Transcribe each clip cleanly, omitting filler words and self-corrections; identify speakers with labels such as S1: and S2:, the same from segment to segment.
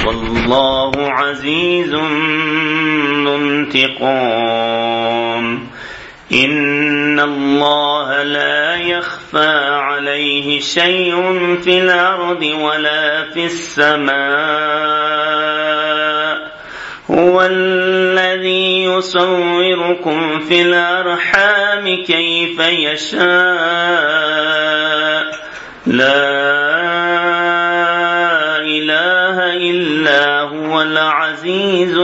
S1: والله عزيز ذو انتقام إن الله لا يخفى عليه شيء في الأرض ولا في السماء هو الذي يصوركم في الأرحام كيف يشاء لا إله إلا هو العزيز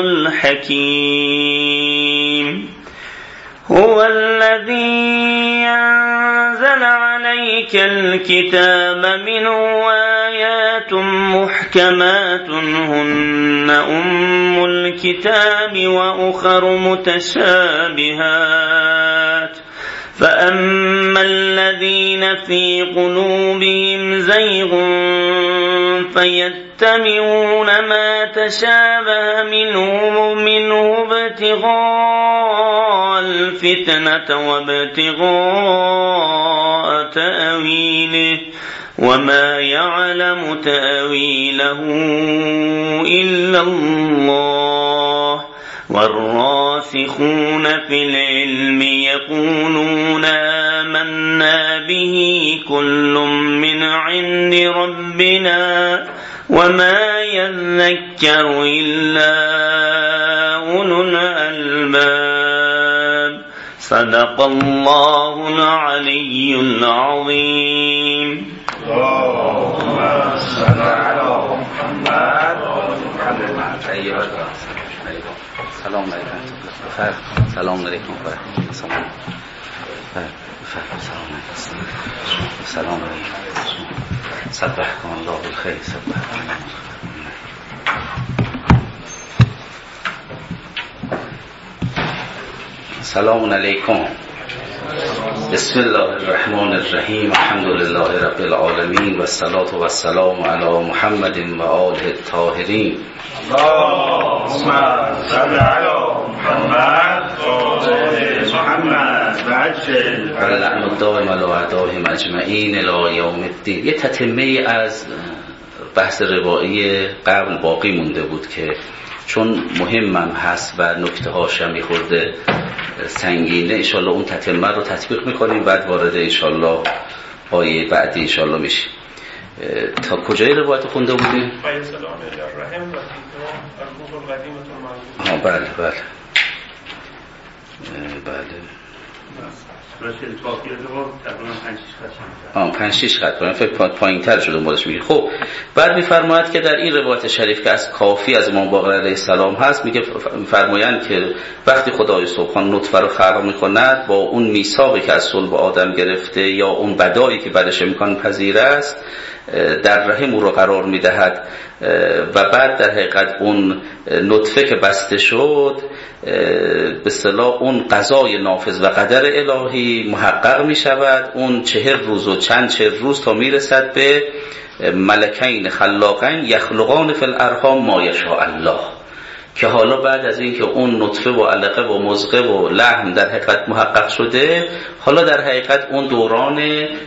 S1: الحكيم هو الذي أنزل عليك الكتاب منه آيات محكمات هن أم الكتاب وأخر متشابهات فأما الذين في قلوبهم زيغ فيتبعون ما تشابه منه ابتغاء الفتنة وابتغاء تأويله وما يعلم تأويله إلا الله والراسخون في العلم يقولون آمنا به كل من عند ربنا وما يذكر إلا أولو الألباب صدق الله العلي العظيم.
S2: اللهم صل على محمد.
S3: سلام علیکم. سلام علیکم. سلام علیکم. صبحكم الله بالخير. صبحكم الله. سلام علیکم. بسم الله الرحمن الرحیم. الحمد لله رب العالمین و الصلاة و السلام علی محمد و آله الطاهرین.
S2: اللهم صل على محمد وعجل
S3: ولعن الدائم على اعدائهم اجمعین الی یوم الدین. یه تتمه از بحث روایی قبل باقی مونده بود که چون مهمم هست و نکته هاش هم میخورده سنگینه، انشالله اون تتمه رو تطبیق میکنیم بعد وارد انشالله آیه بعدی انشالله میشیم. تا کجای روایت خونده بودیم؟ بله بله بله 5-6 خط من فکر پایین تر شده دنبالش میگه. خب بعد میفرماید که در این روایت شریف که از کافی از امام باقر علیه السلام هست میگه فرمایند که وقتی خدای سبحان نطفه رو خلق میکند با اون میثاقی که از صلب آدم گرفته یا اون بدایی که بعدش امکان پذیر است در رحم او رو قرار میدهد و بعد در حقیقت اون نطفه که بسته شد به اصطلاح اون قضای نافذ و قدر الهی محقق می شود. اون 40 روز و چند روز تا می رسد به ملکین خلاقین یخلقان فی الارحام ما یشاء الله، که حالا بعد از اینکه اون نطفه و علقه و مضغه و لحم در حقیقت محقق شده، حالا در حقیقت اون دوران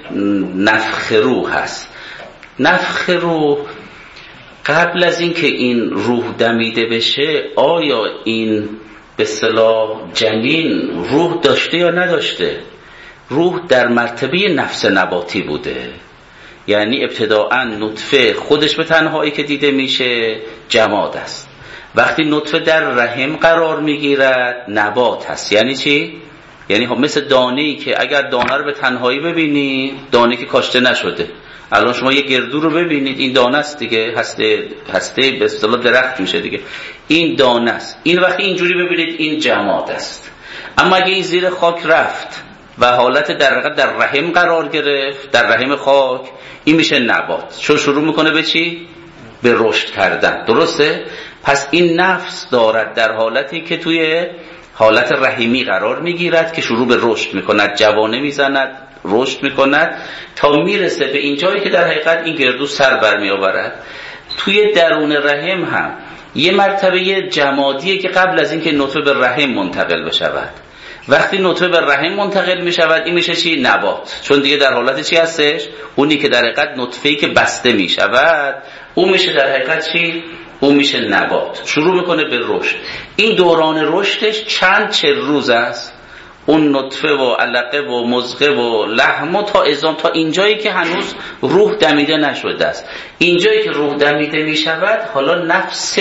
S3: نفخ روح هست. نفخ روح قبل از اینکه این روح دمیده بشه آیا این به اصطلاح جنین روح داشته یا نداشته؟ روح در مرتبه نفس نباتی بوده، یعنی ابتداءً نطفه خودش به تنهایی که دیده میشه جماد است. وقتی نطفه در رحم قرار میگیرد نبات هست. یعنی چی؟ یعنی مثل دانه‌ای که اگر دانه رو به تنهایی ببینی، دانه که کاشته نشده، الان شما یه گردو رو ببینید این دانه است دیگه، هسته به اصطلاح درخت میشه دیگه، این دانه است. این وقتی اینجوری ببینید این جماد است. اما اگه این زیر خاک رفت و حالت در رحم قرار گرفت، در رحم خاک، این میشه نبات. چون شروع میکنه به چی؟ به رشد کردن. درسته؟ پس این نفس دارد در حالتی که توی حالت رحمی قرار میگیرد که شروع به رشد میکند، جوانه میزند، رشد میکند تا میرسه به این جایی که در حقیقت این گردو سر برمی آورد. توی درون رحم هم یه مرتبه جمادیه که قبل از اینکه نطفه به رحم منتقل بشود، وقتی نطفه به رحم منتقل میشود این میشه چی؟ نبات. چون دیگه در حالت چی هستش؟ اونی که در حقیقت نطفه‌ای که بسته میشود اون میشه در حقیقت چی؟ اون میشه نبات، شروع میکنه به رشد. این دوران رشدش چه روز است؟ اون نطفه و علقه و مضغه و لحم و تا عظام، تا اینجایی که هنوز روح دمیده نشده است. اینجایی که روح دمیده میشود، حالا نفس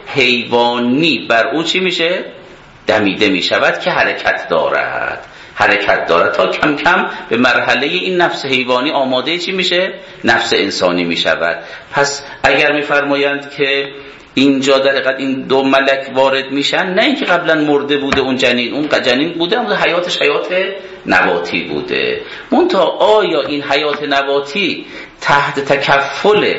S3: حیوانی بر او چی میشه؟ دمیده میشود که حرکت دارد تا کم کم به مرحله این نفس حیوانی آماده چی میشه؟ نفس انسانی میشود. پس اگر میفرمایند که اینجا در حقیقت این دو ملک وارد میشن، نه اینکه قبلا مرده بوده اون جنین بوده، اما حیاتش حیات نباتی بوده. منتها آیا این حیات نباتی تحت تکفل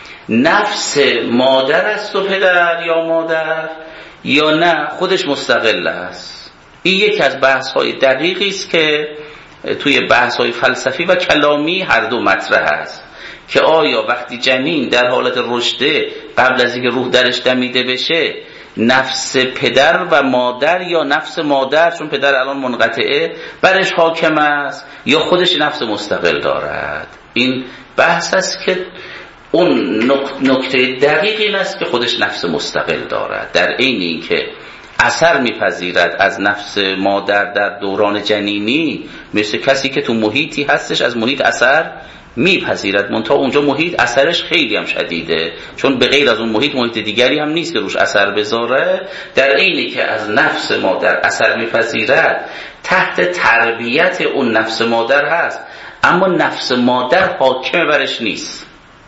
S3: نفس مادر است و پدر یا مادر، یا نه خودش مستقل است؟ این یکی از بحث‌های دقیقی است که توی بحث‌های فلسفی و کلامی هر دو مطرح است که آیا وقتی جنین در حالت رشده قبل از اینکه روح درش دمیده بشه، نفس پدر و مادر یا نفس مادر چون پدر الان منقطعه برش حاکم است، یا خودش نفس مستقل دارد؟ این بحث است که اون نکته دقیق این است که خودش نفس مستقل دارد، در عین اینکه اثر میپذیرد از نفس مادر در دوران جنینی، مثل کسی که تو محیطی هستش از محیط اثر میپذیرد، منتها اونجا محیط اثرش خیلی هم شدیده، چون به غیر از اون محیط دیگری هم نیست که روش اثر بذاره. در عینی که از نفس مادر اثر میپذیرد، تحت تربیت اون نفس مادر هست، اما نفس مادر حاکم برش نیست.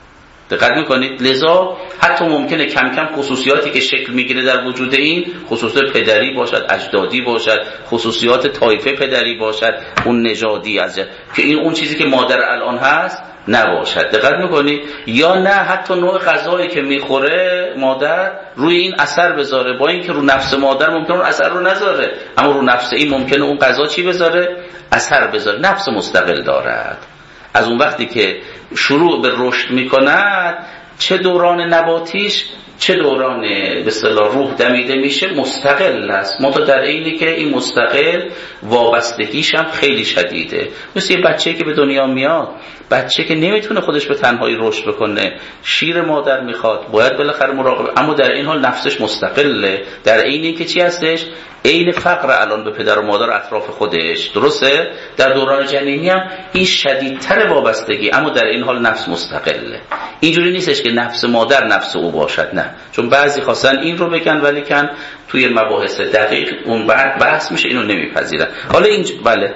S3: دقت میکنید؟ لذا حتی ممکنه کم کم خصوصیاتی که شکل میگیره در وجود این، خصوصیات پدری باشد، اجدادی باشد، خصوصیات طایفه پدری باشد، اون نژادی که این اون چیزی که مادر الان هست نباشد. دقت میکنید؟ یا نه حتی نوع غذایی که میخوره مادر روی این اثر بذاره، با اینکه رو نفس مادر ممکنه اون اثر رو نذاره، اما رو نفس این ممکنه اون غذا چی بذاره؟ اثر بذاره. نفس مستقل دارد. از اون وقتی که شروع به رشد میکند، چه دوران نباتیش چه دوران به اصطلاح روح دمیده میشه، مستقل است. منتها در عینی که این مستقل وابستگیش هم خیلی شدیده. مثل یه بچه که به دنیا میاد، بچه که نمیتونه خودش به تنهایی رشد بکنه، شیر مادر میخواد، باید بالاخره مراقب، اما در این حال نفسش مستقله، در عینی که چی هستش؟ عین فقر الان به پدر و مادر اطراف خودش. درسته؟ در دوران جنینی هم این شدیدتر وابستگی، اما در این حال نفس مستقله. اینجوری نیستش که نفس مادر نفس او باشد، نه، چون بعضی خواستن این رو بگن ولی کن توی مباحث دقیق اون بعد بحث میشه، اینو نمیپذیرن. حالا این بله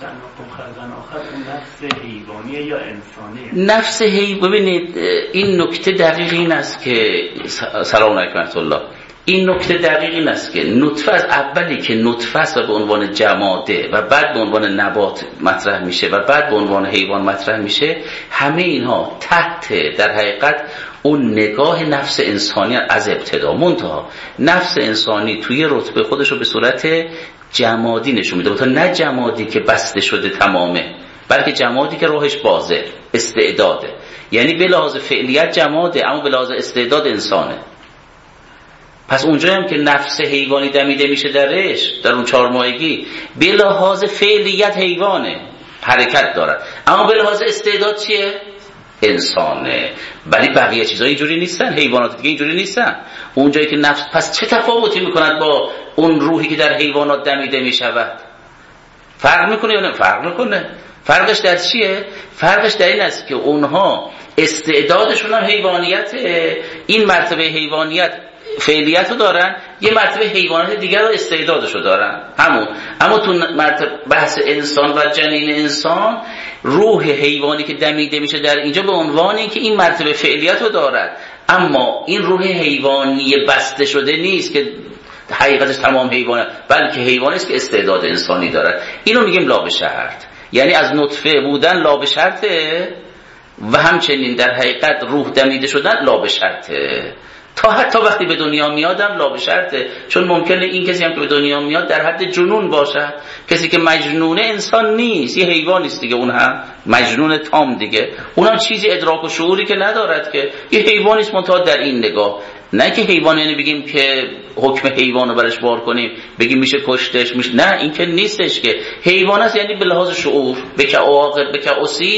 S2: نفس حیوانی یا انسانی؟
S3: نفس ببینید این نکته دقیق این است که سلام علیکم ورحمت الله، این نکته دقیق این است که نطفه از اولی که نطفه است و به عنوان جماده و بعد به عنوان نبات مطرح میشه و بعد به عنوان حیوان مطرح میشه، همه اینها تحت در حقیقت اون نگاه نفس انسانی از ابتدا. منتها نفس انسانی توی رتبه خودش رو به صورت جمادی نشون میده، منتها نه جمادی که بسته شده تمامه، بلکه جمادی که روحش بازه، استعداده. یعنی به لحاظ فعلیت جماده، اما به لحاظ استعداد انسانه. پس اونجا هم که نفس حیوانی دمیده میشه درش، در اون 4 ماهگی، به لحاظ فعلیت حیوانه، حرکت دارد، اما به لحاظ استعداد چیه؟ انسانه. ولی بقیه چیزها اینجوری نیستن، حیوانات دیگه اینجوری نیستن. اونجایی که نفس، پس چه تفاوتی میکند با اون روحی که در حیوانات دمیده میشود؟ فرق میکنه یا نه؟ فرق میکنه. فرقش در چیه؟ فرقش در این است که اونها استعدادشون هم حیوانیته، این مرتبه حیوانیت فعلیت رو دارن، یه مرتبه حیوانات دیگر رو استعدادش رو دارن اما تو مرتبه بحث انسان و جنین انسان، روح حیوانی که دمیده میشه در اینجا به عنوان اینکه این مرتبه فعلیت رو دارد، اما این روح حیوانی بسته شده نیست که حقیقتش تمام حیوانه، بلکه حیوانی است که استعداد انسانی دارد. اینو میگیم لا به شرط، یعنی از نطفه بودن لا به شرطه و همچنین در حقیقت روح دمیده شدن لا به شرطه، تا حتی وقتی به دنیا میادم لا به شرطه. چون ممکنه این کسی هم که به دنیا میاد در حد جنون باشه، کسی که مجنونه انسان نیست، یه حیوانی است دیگه، اون هم مجنون تام دیگه، اونم چیزی ادراک و شعوری که ندارد، که یه حیوانی است منتها در این نگاه. نه که حیوان یعنی بگیم که حکم حیوان رو برش بار کنیم، بگیم میشه کشتش، میشه، نه، این که نیستش. که حیوان است یعنی به لحاظ شعور، بک عاقل بک اصیب،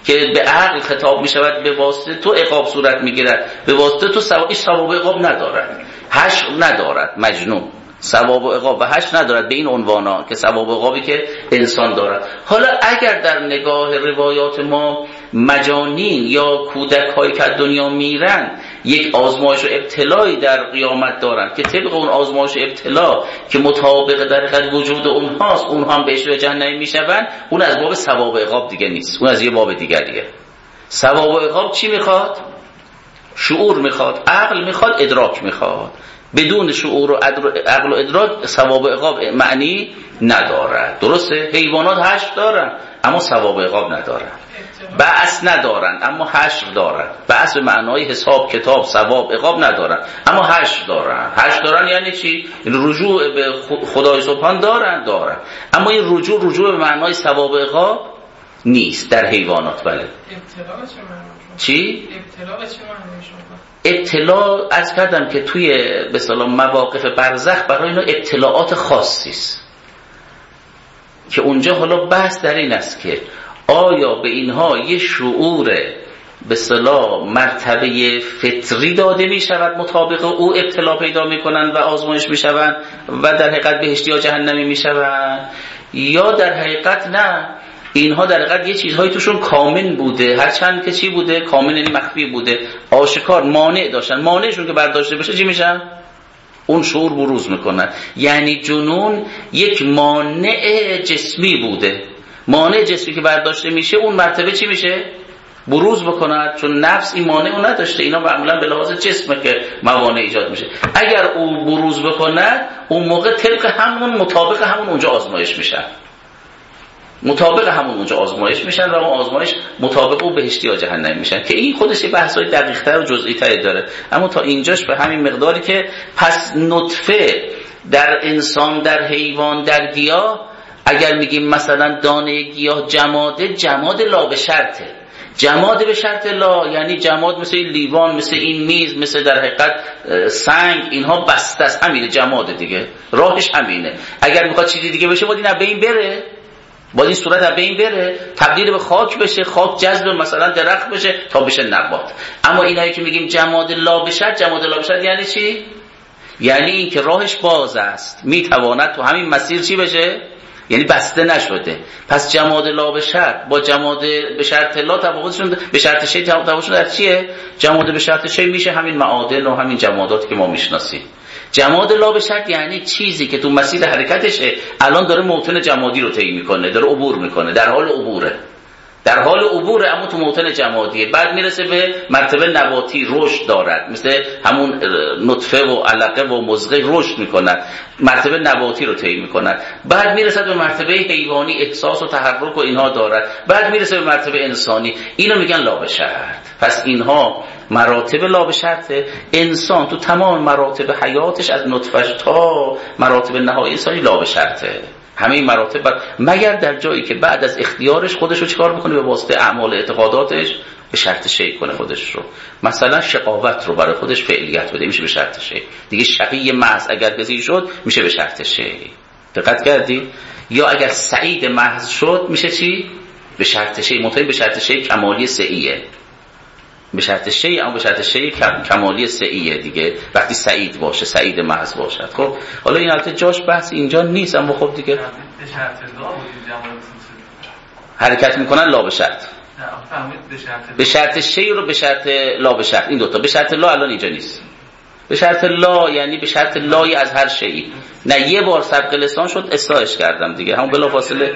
S3: که به عقل خطاب می شود، به واسطه تو عقاب صورت می گیرد، به واسطه تو ثواب عقاب ندارد، حشر ندارد. مجنون ثواب و عقاب و حشر ندارد به این عنوانا که ثواب و عقابی که انسان دارد. حالا اگر در نگاه روایات ما مجانین یا کودک هایی که از دنیا میرن یک آزمایش و ابتلایی در قیامت دارن که طبق اون آزمایش و ابتلا که مطابق در حقیقت وجود اونهاست، اونها هم بهش جهنمی میشون، اون از باب ثواب و عقاب دیگه نیست، اون از یه باب دیگریه. ثواب و عقاب چی میخواد؟ شعور میخواد، عقل میخواد، ادراک میخواد. بدون شعور و عقل و ادراک ثواب و عقاب معنی ندارد. درسته؟ حیوانات حشر دارن اما ثواب و عقاب ندارن، بعث ندارن اما حشر دارن. بعث به معنای حساب کتاب ثواب عقاب ندارن اما حشر دارن. حشر دارن یعنی چی؟ رجوع به خدای سبحان دارن اما این رجوع به معنای ثواب و عقاب نیست در حیوانات. بله.
S4: ابتلا چه معنی؟
S3: چی؟
S4: ابتلا چه معنی شما؟
S3: ابتلا عرض کردم که توی به اصطلاح مواقف برزخ برای اینا ابتلاعات خاصی است که اونجا حالا بحث در این است که آیا به اینها یه شعور به اصطلاح مرتبه فطری داده می شود مطابق او ابتلا پیدا می کنند و آزمایش می شوند و در حقیقت بهشتی یا جهنمی می شوند، یا در حقیقت نه، اینها در حقیقت یه چیزهایی توشون کامن بوده، هرچند که چی بوده؟ کامن یعنی مخفی بوده، آشکار مانع داشتن، مانعشون که برداشته بشه چی میشن؟ اون شعور بروز میکنن. یعنی جنون یک مانع جسمی بوده، مانع جسمی که برداشته میشه اون مرتبه چی میشه؟ بروز بکند، چون نفس این مانع رو نداشته. اینا معمولا به لحاظ جسمه که موانع ایجاد میشه. اگر او بروز بکند اون موقع طبق همون مطابق همون اونجا آزمایش میشن، مطابق همون اونجا آزمایش میشن و اون آزمایش مطابق او بهشتی یا جهنمی میشن، که این خودش بحثای دقیق‌تر و جزئی‌تری داره. اما تا اینجاش به همین مقداری که پس نطفه در انسان، در حیوان، در گیاه، اگر میگیم مثلا دانه گیاه جماده، جماد لا به شرطه. جماد به شرط لا یعنی جماد مثل این لیوان، مثل این میز، مثل در حقیقت سنگ، اینها بسته است، همینه جماد دیگه، راهش همینه. اگر میخواد چیزی دیگه بشه باید این به این بره، باید این صورت از بین بره، تبدیل به خاک بشه، خاک جذب مثلا درخت بشه تا بشه نبات. اما اینایی که میگیم جماد لا بشر، جماد لا بشر یعنی چی؟ یعنی این که راهش باز است، میتواند تو همین مسیر چی بشه؟ یعنی بسته نشده. پس جماد لا بشر با جماد به شرط لا تفاوتشون به شرط شی تفاوتشون در چیه؟ جماد به شرط شی میشه همین معادن و همین جمادات که ما میشناسیم. جماد لا به شرط یعنی چیزی که تو مسیر حرکتشه الان داره موطن جمادی رو طی میکنه، داره عبور میکنه، در حال عبوره، در حال عبوره اما تو موطن جمادیه. بعد میرسه به مرتبه نباتی، رشد دارد، مثل همون نطفه و علقه و مضغه رشد میکنن، مرتبه نباتی رو طی میکنن. بعد میرسه به مرتبه حیوانی، احساس و تحرک و اینها دارد. بعد میرسه به مرتبه انسانی، اینو میگن لا به شرط. پس اینها مراتب لا به شرط. انسان تو تمام مراتب حیاتش از نطفه تا مراتب نهایی انسانی لا به شرطه. همه این مراتب مگر در جایی که بعد از اختیارش خودش رو چیکار بکنه؟ به واسطه اعمال اعتقاداتش به شرط شی کنه خودش رو. مثلا شقاوت رو برای خودش فعلیت بده، میشه به شرط شی. دیگه شقی محض اگر کسی شد میشه به شرط شی. دقت کردی؟ یا اگر سعید محض شد میشه چی؟ به شرط شی. منتهی به شرط شی کمالی سعیه، به شرط شی، اما به شرط شی کمالی سعیه دیگه، وقتی سعید باشه، سعید محض باشد. خب حالا این البته جاش بحث اینجا نیست، اما خب دیگه
S2: به شرط لا بود
S3: حرکت میکنن لا به شرط،
S2: به
S3: شرط شی رو به شرط لا به شرط، این دوتا. به شرط لا الان اینجا نیست. به شرط لا یعنی به شرط لای از هر شیئی. نه یه بار سبق لسان شد اصلاحش کردم دیگه، همون بلا فاصله.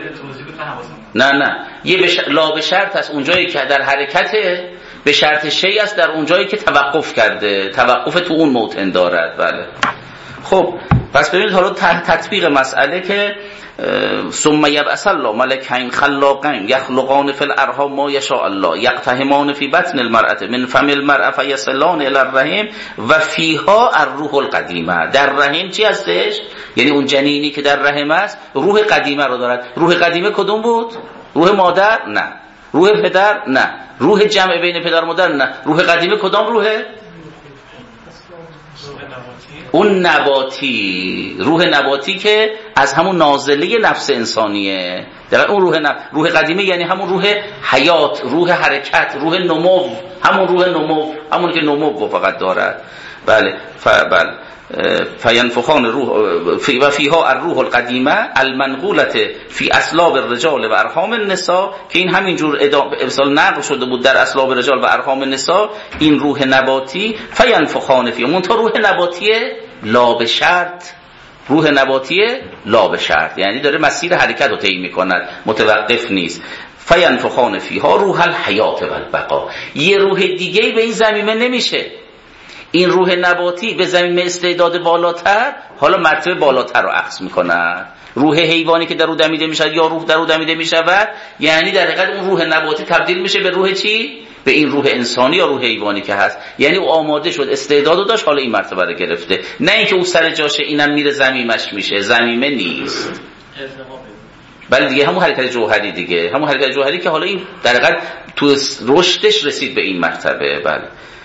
S3: نه یه لا به شرط است اونجایی که در حرکته، به شرط شی است در اونجایی که توقف کرده، توقف تو اون موطن دارد. بله. خب پس ببینید حالا تطبیق مسئله که ثم یبعث الله ملکین خلاقین یخلقان فی الارحام ما یشاء الله یقتحمان فی بطن المرأة من فم المرأة فیصلان الی الرحم و فیها الروح القدیمه. در رحم چی هستش؟ یعنی اون جنینی که در رحم است روح قدیمه رو دارد. روح قدیمه کدوم بود؟ روح مادر؟ نه. روح پدر؟ نه. روح جمع بین پدر و مادر؟ نه. روح قدیمه کدام روحه؟ اون نباتی، روح نباتی که از همون نازله نفس انسانیه. دقیقا اون روح قدیمه یعنی همون روح حیات، روح حرکت، روح نمو، همون روح نمو، همون که نمو فقط دارد. بله بله. فینفخان روح و فیها الروح القدیمه المنقولت فی اصلاب الرجال و ارحام النساء، که این همینجور ابسال نقل شده بود در اصلاب الرجال و ارحام النساء، این روح نباتی. فینفخان فیها، منتها روح نباتی لا به شرط، روح نباتی لا به شرط، یعنی داره مسیر حرکت رو طی میکند، متوقف نیست. فینفخان فیها روح الحیات و البقا، یه روح دیگه به این زمینه نمیشه. این روح نباتی به زمین استعداد بالاتر، حالا مرتبه بالاتر رو اخذ میکنه. روح حیوانی که در او دمیده میشد یا روح در او دمیده میشود، یعنی در حقیقت اون روح نباتی تبدیل میشه به روح چی؟ به این روح انسانی یا روح حیوانی که هست. یعنی او آماده شد، استعدادو داشت، حالا این مرتبه رو گرفته. نه اینکه او سر جاشه اینم میره زمیمش میشه، زمیمه نیست. بله دیگه همون حرکت جوهری دیگه، همون حرکت جوهری که حالا این در حقیقت تو رشدش رسید به این مرتبه. بله.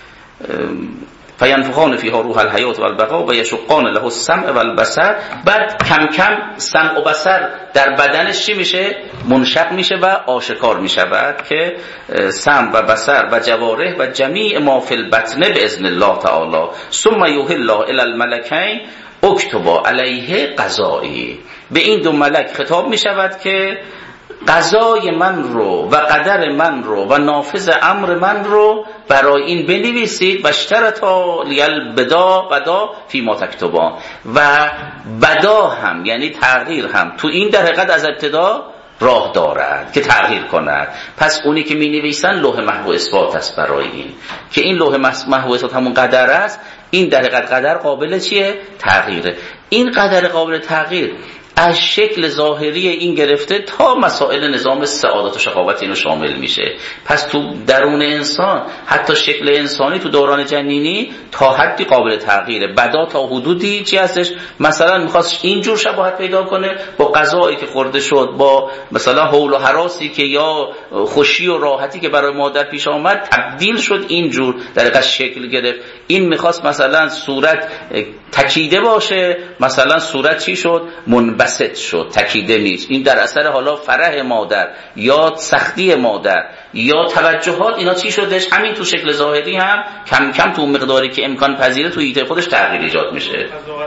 S3: فینفخان فیها روح الحیات و البقا و یشقان له السمع و البصر. بعد کم کم سمع و بصر در بدنش چی میشه؟ منشق میشه و آشکار میشود که سمع و بصر و جوارح و جمیع ما فی البطن باذن الله تعالی. ثم یوحی الله الی الملکین اکتبا علیه قضایی. به این دو ملک خطاب میشود که قضای من رو و قدر من رو و نافذ امر من رو برای این بنویسید. و اشترطا لیل بدا فی ما تکتبان. و بدا هم یعنی تغییر هم تو این در حقیقت از ابتدا راه دارد که تغییر کند. پس اونی که می نویسن لوح محو اثبات است برای این، که این لوح محو اثبات همون قدر است. این در حقیقت قدر قابل چیه؟ تغییره. این قدر قابل تغییر از شکل ظاهری این گرفته تا مسائل نظام سعادت و شقاوت اینو شامل میشه. پس تو درون انسان حتی شکل انسانی تو دوران جنینی تا حدی قابل تغییره. بدا تا حدودی چی هستش؟ مثلا میخواست اینجور شباهت پیدا کنه با غذایی که خورده شد، با مثلا حول و هراسی که یا خوشی و راحتی که برای مادر پیش آمد، تبدیل شد اینجور در حقیقت شکل گرفت. این میخواست مثلا صورت تکیده باشه، مثلا صورت چی شد؟ منبسط شد، تکیده نیست. این در اثر حالا فرح مادر یا سختی مادر یا توجهات، اینا چی شدش؟ همین تو شکل ظاهری هم کم کم تو مقداری که امکان پذیره تو ایده خودش تغییر ایجاد میشه.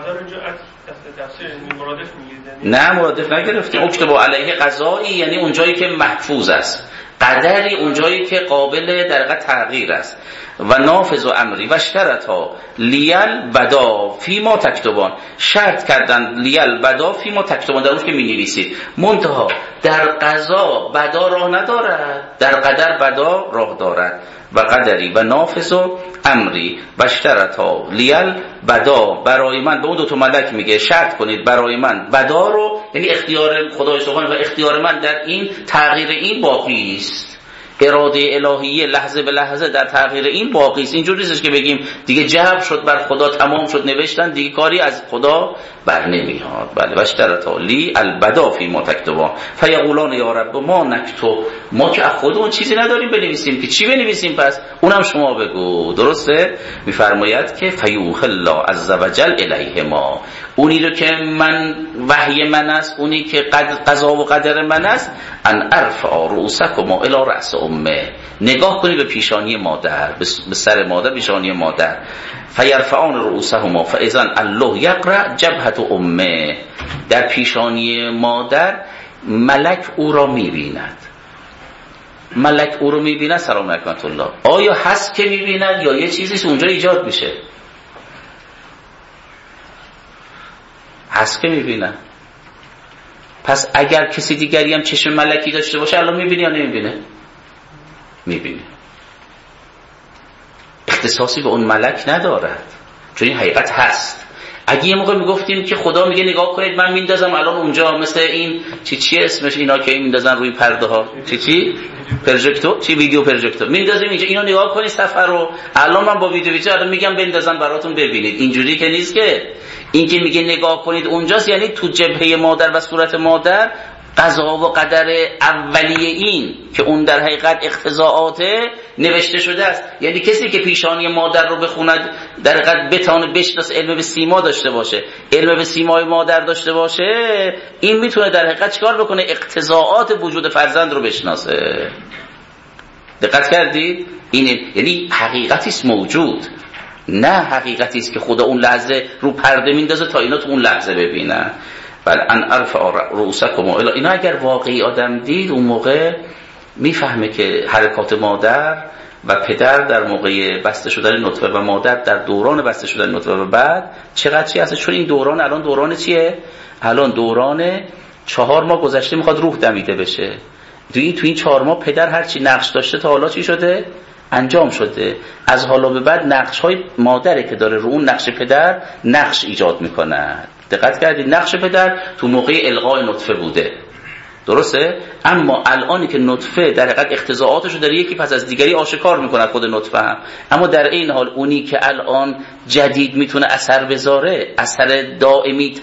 S3: نه مرادف نگرفتیم. اکتبا علیه قضایی یعنی اونجایی که محفوظ است، قدری اونجایی که قابل در حقیقت تغییر است. و نافذ و امری و اشترطا لیل بدا فی ما تکتبان، شرط کردن لیل بدا فی ما تکتبان، در اون که می نویسید. منتها در قضا بدا راه ندارد، در قدر بدا راه دارد. و قدری و نافذ و امری و اشترطا لیل بدا، برای من به اون دو تا ملک میگه شرط کنید برای من بدا رو، یعنی اختیار خدای سبحانه و اختیار من در این تغییر این باقی است. اراده الهیه لحظه به لحظه در تغییر این باقی است. اینجوری نیستش که بگیم دیگه جبر شد بر خدا، تمام شد نوشتن دیگه کاری از خدا بر نمیاد. بله. و اشترطا لی البدا فی ما تکتبان فیقولان یا رب ما نکتب، ما که خودمون چیزی نداریم بنویسیم که چی بنویسیم؟ پس اونم شما بگو. درسته؟ میفرماید که فیوحی الله عز وجل الیه ما، اونی رو که من وحی من است، اونی که قضا و قدر من است، ان ارفع رؤوسکم الی رأس امه، نگاه کنی به پیشانی مادر، به سر مادر، پیشانی مادر. فیرفعان رؤوسهما فاذا الله یقرأ جبهة امه، در پیشانی مادر ملک او را میبیند. ملک او رو میبیند. سلام علیکم الله. آیا هست که میبیند یا یه چیزی اونجا ایجاد میشه؟ هست که میبینه. پس اگر کسی دیگری هم چشم ملکی داشته باشه الان میبینه یا نمیبینه؟ میبینه. اختصاصی به اون ملک ندارد، چون این حقیقت هست. اگه یه موقع میگفتیم که خدا میگه نگاه کنید من میندازم الان اونجا، مثل این چی اسمش اینا که میندازن روی پرده ها، چی پروژکتور، چی ویدیو پروژکتور، میندازیم اینجا، اینو نگاه کنید صفحه رو، الان من با ویدیو الان میگم بندازن براتون ببینید. اینجوری که نیست. که این که میگه نگاه کنید اونجاست، یعنی تو جبهه مادر و صورت مادر قضا و قدر اولیه این که اون در حقیقت اقتضاعات نوشته شده است. یعنی کسی که پیشانی مادر رو بخوند در حقیقت بتونه بشناسه، علم به سیما داشته باشه، علم به سیمای مادر داشته باشه، این میتونه در حقیقت چیکار بکنه؟ اقتضاعات وجود فرزند رو بشناسه. دقت کردید؟ این یعنی حقیقتی است موجود، نه حقیقتی است که خدا اون لحظه رو پرده میندازه تا اینا تو اون لحظه ببینن. بل ان ارفع رؤوسکم الی، اینا اگر واقعی آدم دید اون موقع میفهمه که حرکات مادر و پدر در موقع بسته شدن نطفه و مادر در دوران بسته شدن نطفه و بعد چقدر چی هست. چون این دوران الان دوران چیه؟ الان دوران 4 ماه گذشته میخواد روح دمیده بشه. تو این 4 ماه پدر هر چی نقش داشته تا حالا چی شده؟ انجام شده. از حالا به بعد نقش های مادره که داره رو اون نقش پدر نقش ایجاد میکنه. دقت کردید؟ نقش پدر تو موقع القای نطفه بوده، درسته؟ اما الانی که نطفه در حقیقت اقتضاعاتشو داره یکی پس از دیگری آشکار میکنه خود نطفه هم، اما در این حال اونی که الان جدید میتونه اثر بذاره، اثر دائمی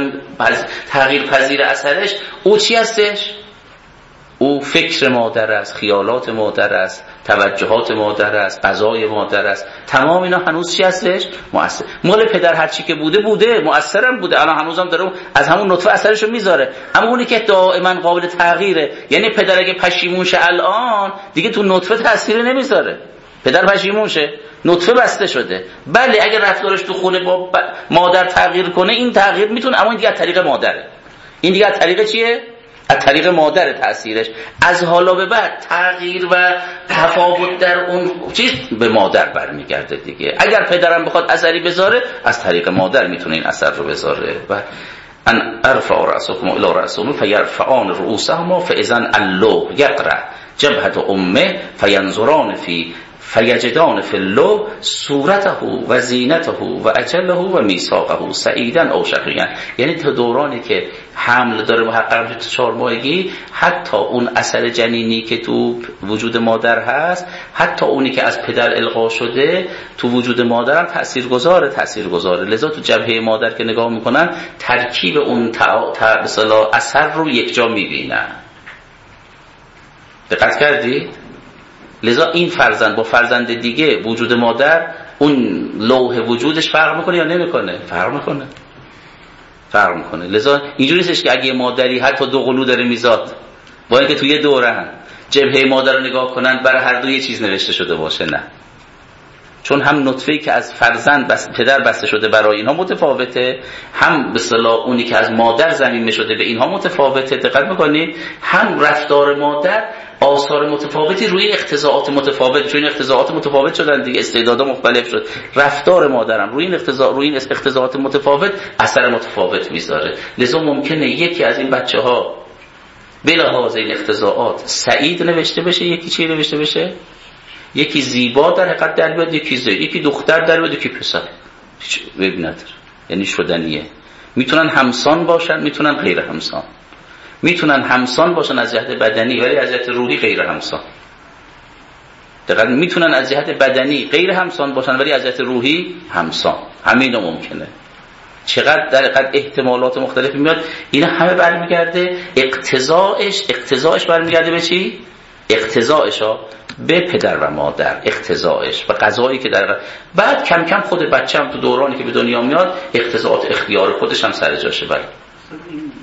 S3: تغییر پذیر اثرش، او چی هستش؟ او فکر مادر است، خیالات مادر است، توجهات مادر است، قضای مادر است. تمام اینا هنوز چی هستش؟ مؤثر. مال پدر هر چی که بوده مؤثرم بوده، الان هنوزم داره از همون نطفه اثرشو میذاره. اما اونی که دائما قابل تغییره، یعنی پدر اگه پشیمون شه الان دیگه تو نطفه تأثیر نمیذاره. پدر پشیمون شه، نطفه بسته شده. بله اگه رفتارش تو خونه با مادر تغییر کنه این تغییر میتونه، اما این دیگه از طریق مادره. این دیگه از طریق چیه؟ از طریق مادر تأثیرش. از حالا به بعد تغییر و تفاوت در اون چیز به مادر برمیگرده دیگه. اگر پدرم بخواد اثری بذاره از طریق مادر میتونه این اثر رو بذاره. و ان ارفع رأسکم الی رأسهما فیرفعان رؤوسهما فاذا اللوح یقرأ جبهة امه فینظران فی فیجدان فی اللوح صورته و زینته و اجله و میثاقه سعیدا او شقیا. یعنی تا دورانی که حمل داره محقق میشه، 4 ماهگی، حتی اون اثر جنینی که تو وجود مادر هست، حتی اونی که از پدر القا شده تو وجود مادر هم تاثیرگذاره. لذا تو جبهه مادر که نگاه میکنن ترکیب اون مثلا اثر رو یک جا میبینن. دقت کردید؟ لذا این فرزند با فرزند دیگه وجود مادر اون لوح وجودش فرق میکنه یا نمیکنه؟ فرق میکنه. لذا اینجوری نیستش که اگه مادری حتی 2 قلو داره میزاد با اینکه توی دوره هم جبهه مادر رو نگاه کنن برای هر دو یه چیز نوشته شده باشه، نه. چون هم نطفه‌ای که از فرزند پدر بسته شده برای اینها متفاوته، هم به اصطلاح اونی که از مادر زمین شده به اینها متفاوته. دقت می‌کنید؟ هم رفتار مادر آثار متفاوتی روی اقتضاعات متفاوت، چون اقتضاعات متفاوت شدن دیگه، استعدادها مختلف شد، رفتار مادرم روی این اقتضاعات متفاوت اثر متفاوت میذاره. لذا ممکنه یکی از این بچه‌ها به لحاظ این اقتضاعات سعید نوشته بشه، یکی چی نوشته بشه؟ یکی زیبا در حقیقت در بیاد، یکی زید، یکی دختر در بیاد، یکی پسر. ببینید یعنی شدنیه. میتونن همسان باشن، میتونن غیر همسان. میتونن همسان باشن از جهت بدنی ولی از جهت روحی غیر همسان. دقیقاً میتونن از جهت بدنی غیر همسان باشن ولی از جهت روحی همسان. همین ممکنه. چقدر در حقیقت احتمالات مختلفی میاد. اینا همه برمیگرده اقتضاعش برمیگرده به چی؟ اقتضاعش به پدر و مادر، اقتضاعش و قضایی که در بعد کم کم خود بچه‌م تو دورانی که به دنیا میاد اقتضاعات اختیار خودش هم سر جاشه. بله
S5: این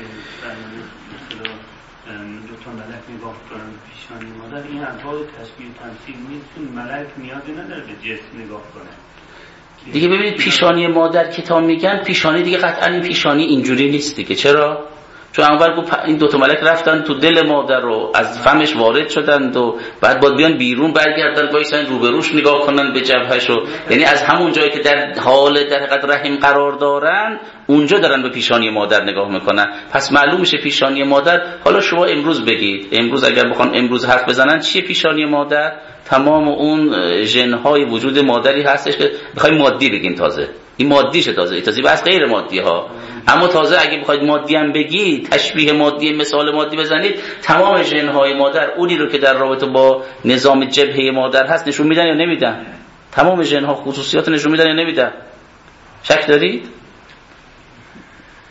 S5: دو تا ملک نگاه کنن پیشانی مادر، این انواع تشبیه تمثیل نیست. ملک نیازی نداره به جسم نگاه کنه
S3: دیگه. ببینید پیشانی مادر که تا میگن پیشانی دیگه قطعا این پیشانی اینجوری نیست دیگه. چرا؟ چون اول این 2 تا ملک رفتن تو دل مادر رو از فمش وارد شدند و بعد باید بیان بیرون برگردن وایسن روبروش نگاه کنن به جبهش رو، یعنی از همون جایی که در حال در حقیقت رحم قرار دارن اونجا دارن به پیشانی مادر نگاه میکنن. پس معلوم میشه پیشانی مادر. حالا شما امروز بگید، امروز اگر بخوان امروز حرف بزنن چیه پیشانی مادر؟ تمام اون ژن‌های وجود مادری هستش که بخوایم مادی بگیم. تازه این مادیشه، تازه بس غیر مادی ها. اما تازه اگه بخواید مادی هم بگید، تشبیه مادی، مثال مادی بزنید، تمام ژن‌های مادر اونی رو که در رابطه با نظام جبهه مادر هست نشون میدن یا نمیدن؟ تمام ژن‌ها خصوصیات نشون میدن یا نمیدن؟ شک دارید؟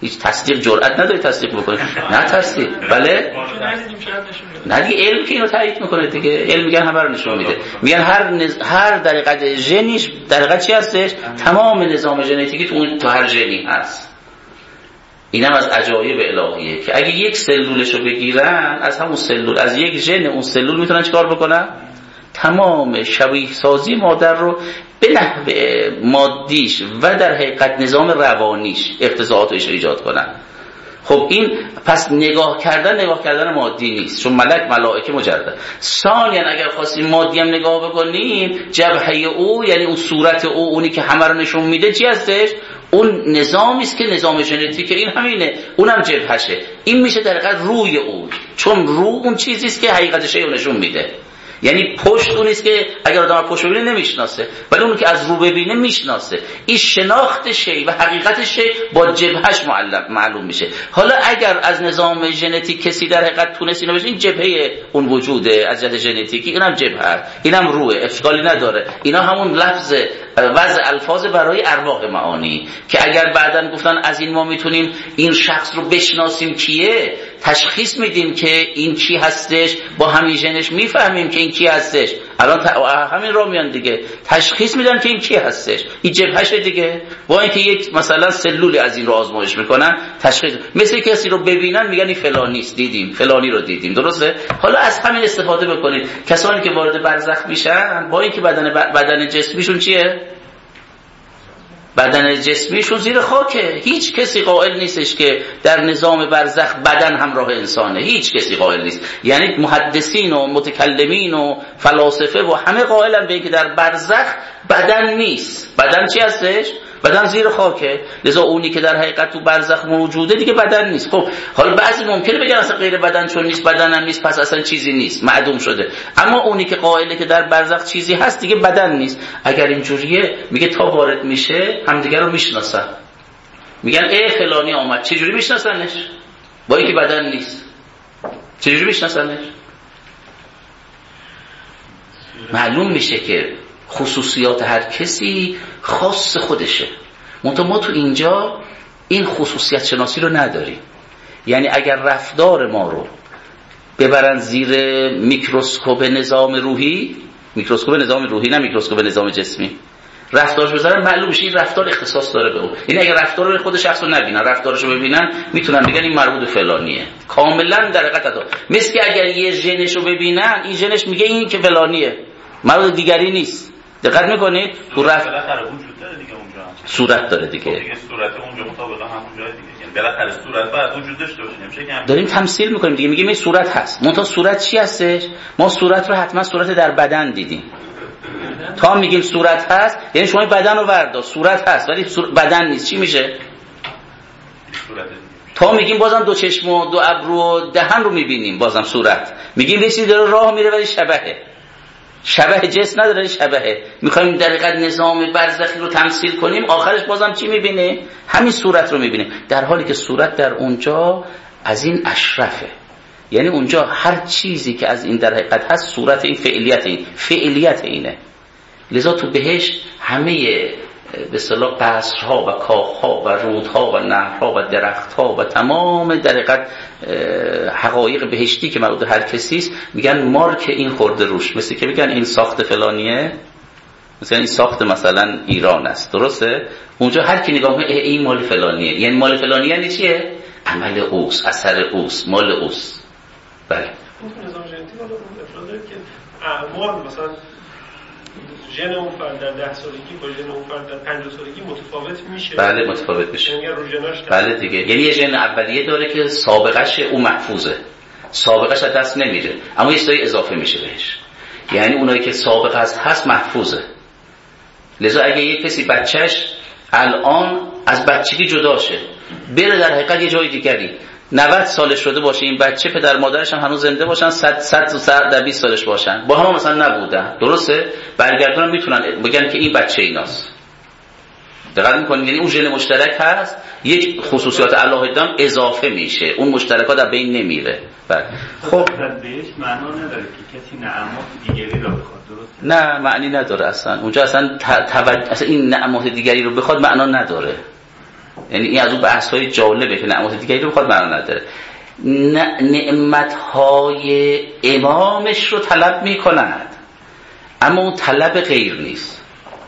S3: هیچ تصدیق جرئت نداری تصدیق بکنی. نه تصدیق بله نه دیگه علم که اینو تایید میکنه دیگه. علم میگن همه رو نشون میده، میگن هر دقیقه ژنیش دقیقه چی هستش، تمام نظام ژنتیکی تو هر ژنی هست. اینم از عجایب الهیه که اگه یک سلولشو بگیرن از همون سلول، از یک ژن اون سلول میتونن چیکار بکنن؟ تمام شبیه سازی مادر رو به نحو مادیش و در حقیقت نظام روانیش اقتضاعاتش ایجاد کنن. خب این پس نگاه کردن مادی نیست، چون ملائکه مجرد. ثانیاً اگر خواستیم مادی هم نگاه بکنیم، جبهه او یعنی اون صورت او، اونی که همه رو نشون میده چی هستش؟ اون نظامی است که نظام ژنتیک این همینه، اونم جبهشه. این میشه در حقیقت روی او، چون رو اون چیزی است که حقیقت شی رو نشون میده. یعنی پشت اون است که اگر آدم پشت ببینه نمیشناسه، ولی اون که از رو ببینه میشناسه. این شناخت شی و حقیقت شی با جبهش معلوم میشه. حالا اگر از نظام ژنتیک کسی در حقیقت تونست اینو بشه، این جبهه اون وجوده از جهت ژنتیکی، اینم جبهه، اینم روحه، اشکالی نداره. اینا همون لفظ وضع الفاظ برای ارواح معانی که اگر بعداً گفتن از این ما میتونیم این شخص رو بشناسیم کیه، تشخیص میدیم که این کی هستش، با همین ژنش میفهمیم که این کی هستش. الان همین را میان دیگه تشخیص میدن که این کی هستش، این جبهش دیگه. با اینکه یک مثلا سلولی از این رو آزمایش میکنن تشخیص، مثل کسی رو ببینن میگن این فلانی است، دیدیم فلانی رو دیدیم، درسته؟ حالا از همین استفاده بکنید. کسانی که وارد برزخ میشن با اینکه بدن جسمیشون چیه؟ بدن جسمیشون زیر خاکه. هیچ کسی قائل نیستش که در نظام برزخ بدن همراه انسانه، هیچ کسی قائل نیست. یعنی محدثین و متکلمین و فلاسفه و همه قائلن به اینکه در برزخ بدن نیست. بدن چی هستش؟ بدن زیر خاکه. لذا اونی که در حقیقت تو برزخ موجوده دیگه بدن نیست. خب حالا بعضی ممکنه بگن اصلا غیر بدن چون نیست، بدن هم نیست، پس اصلا چیزی نیست، معدوم شده. اما اونی که قائله که در برزخ چیزی هست دیگه بدن نیست. اگر اینجوریه میگه تا وارد میشه همدیگه رو میشناسن، میگن ای فلانی آمد. چجوری میشناسنش؟ با اینکه بدن نیست. چجوری میشناسنش؟ معلوم میشه که خصوصیات هر کسی خاص خودشه. منتها ما تو اینجا این خصوصیت شناسی رو نداریم. یعنی اگر رفتار ما رو ببرن زیر میکروسکوپ نظام روحی، میکروسکوپ نظام روحی نه میکروسکوپ نظام جسمی، رفتارش بذارن معلوم میشه این رفتار اختصاص داره به اون. یعنی اگر رفتار خود شخص رو نبینن، رفتارش رو ببینن، میتونن بگن این مربوط به فلانیه. کاملا در حقیقت مثل که اگر یه ژنش رو ببینن، این ژنش میگه این که فلانیه، مربوط دیگری نیست. دقت میکنید؟ تو
S6: بالاخره وجود داره دیگه اونجا،
S3: صورت داره دیگه.
S6: دیگه صورت اونجا مطابق همون جای دیگه. یعنی بالاخره صورت باید وجود داشته باشه. نمیشه که
S3: داریم تمثیل میکنیم دیگه، میگیم این صورت هست. منتها صورت چی هستش؟ ما صورت رو حتما صورت در بدن دیدیم. تا میگیم صورت هست یعنی شما بدن رو وردا، صورت هست ولی بدن نیست. چی میشه؟
S6: صورت.
S3: تا میگیم بازم دو چشم و دو ابرو و دهن رو میبینیم، بازم صورت. میگیم یه چیزی داره راه میره ولی شبه جسم نداره، شبهه. میخوایم در حقیقت نظام برزخی رو تمثیل کنیم، آخرش بازم چی میبینه؟ همین صورت رو میبینه، در حالی که صورت در اونجا از این اشرفه. یعنی اونجا هر چیزی که از این در حقیقت هست صورت این فعلیت اینه. لذا تو بهشت همه به اصطلاح قصرها و کاخها و رودها و نهرها و درختها و تمام در حقیقت حقایق بهشتی که مربوط هر کسی است میگن مارک این خورده روش. مثل که میگن این ساخت فلانیه، مثلا این ساخت مثلا ایران است، درسته؟ اونجا هر کی نگاه کنه این مال فلانیه. یعنی مال فلانیه یعنی چیه؟ عمل اوست، اثر اوست، مال اوست. بله.
S7: اون نظام ژنتیک حالا افراد داره که اعمال مثلا ژن اون فرد در 10 سالگی با ژن اون فرد در 50 سالگی متفاوت میشه.
S3: بله متفاوت میشه.
S7: یعنی رو ژناش
S3: بله دیگه. یعنی یه ژن اولیه داره که سابقش او محفوظه، سابقش از دست نمیره، اما یه چیزی اضافه میشه بهش. یعنی اونایی که سابقه هست محفوظه. لذا اگه یه کسی بچهش الان از بچگی جدا شه، بره در حقیقت یه جای دیگری، 90 سالش شده باشه این بچه، پدر مادرش هم هنوز زنده باشن، 100 در 20 سالش باشن، با هم مثلا نبودن، درسته؟ برگردونن میتونن بگن که این بچه ایناست. دقیق میکنید؟ یعنی اون ژن مشترک هست، یک خصوصیات علاهه هم اضافه میشه، اون مشترکات در بین نمیره. بله.
S5: خب بهش معنا نداره که کسی نعمات دیگری رو بخواد، درسته؟
S3: نه معنی نداره اصلا. اونجا اصلا این نعمات دیگری رو بخواد معنا نداره. یعنی این از اون بحث‌های جالبه که نعمت دیگری رو بخواد معنا نداره. نعمت‌های امامش رو طلب می‌کند، اما اون طلب غیر نیست،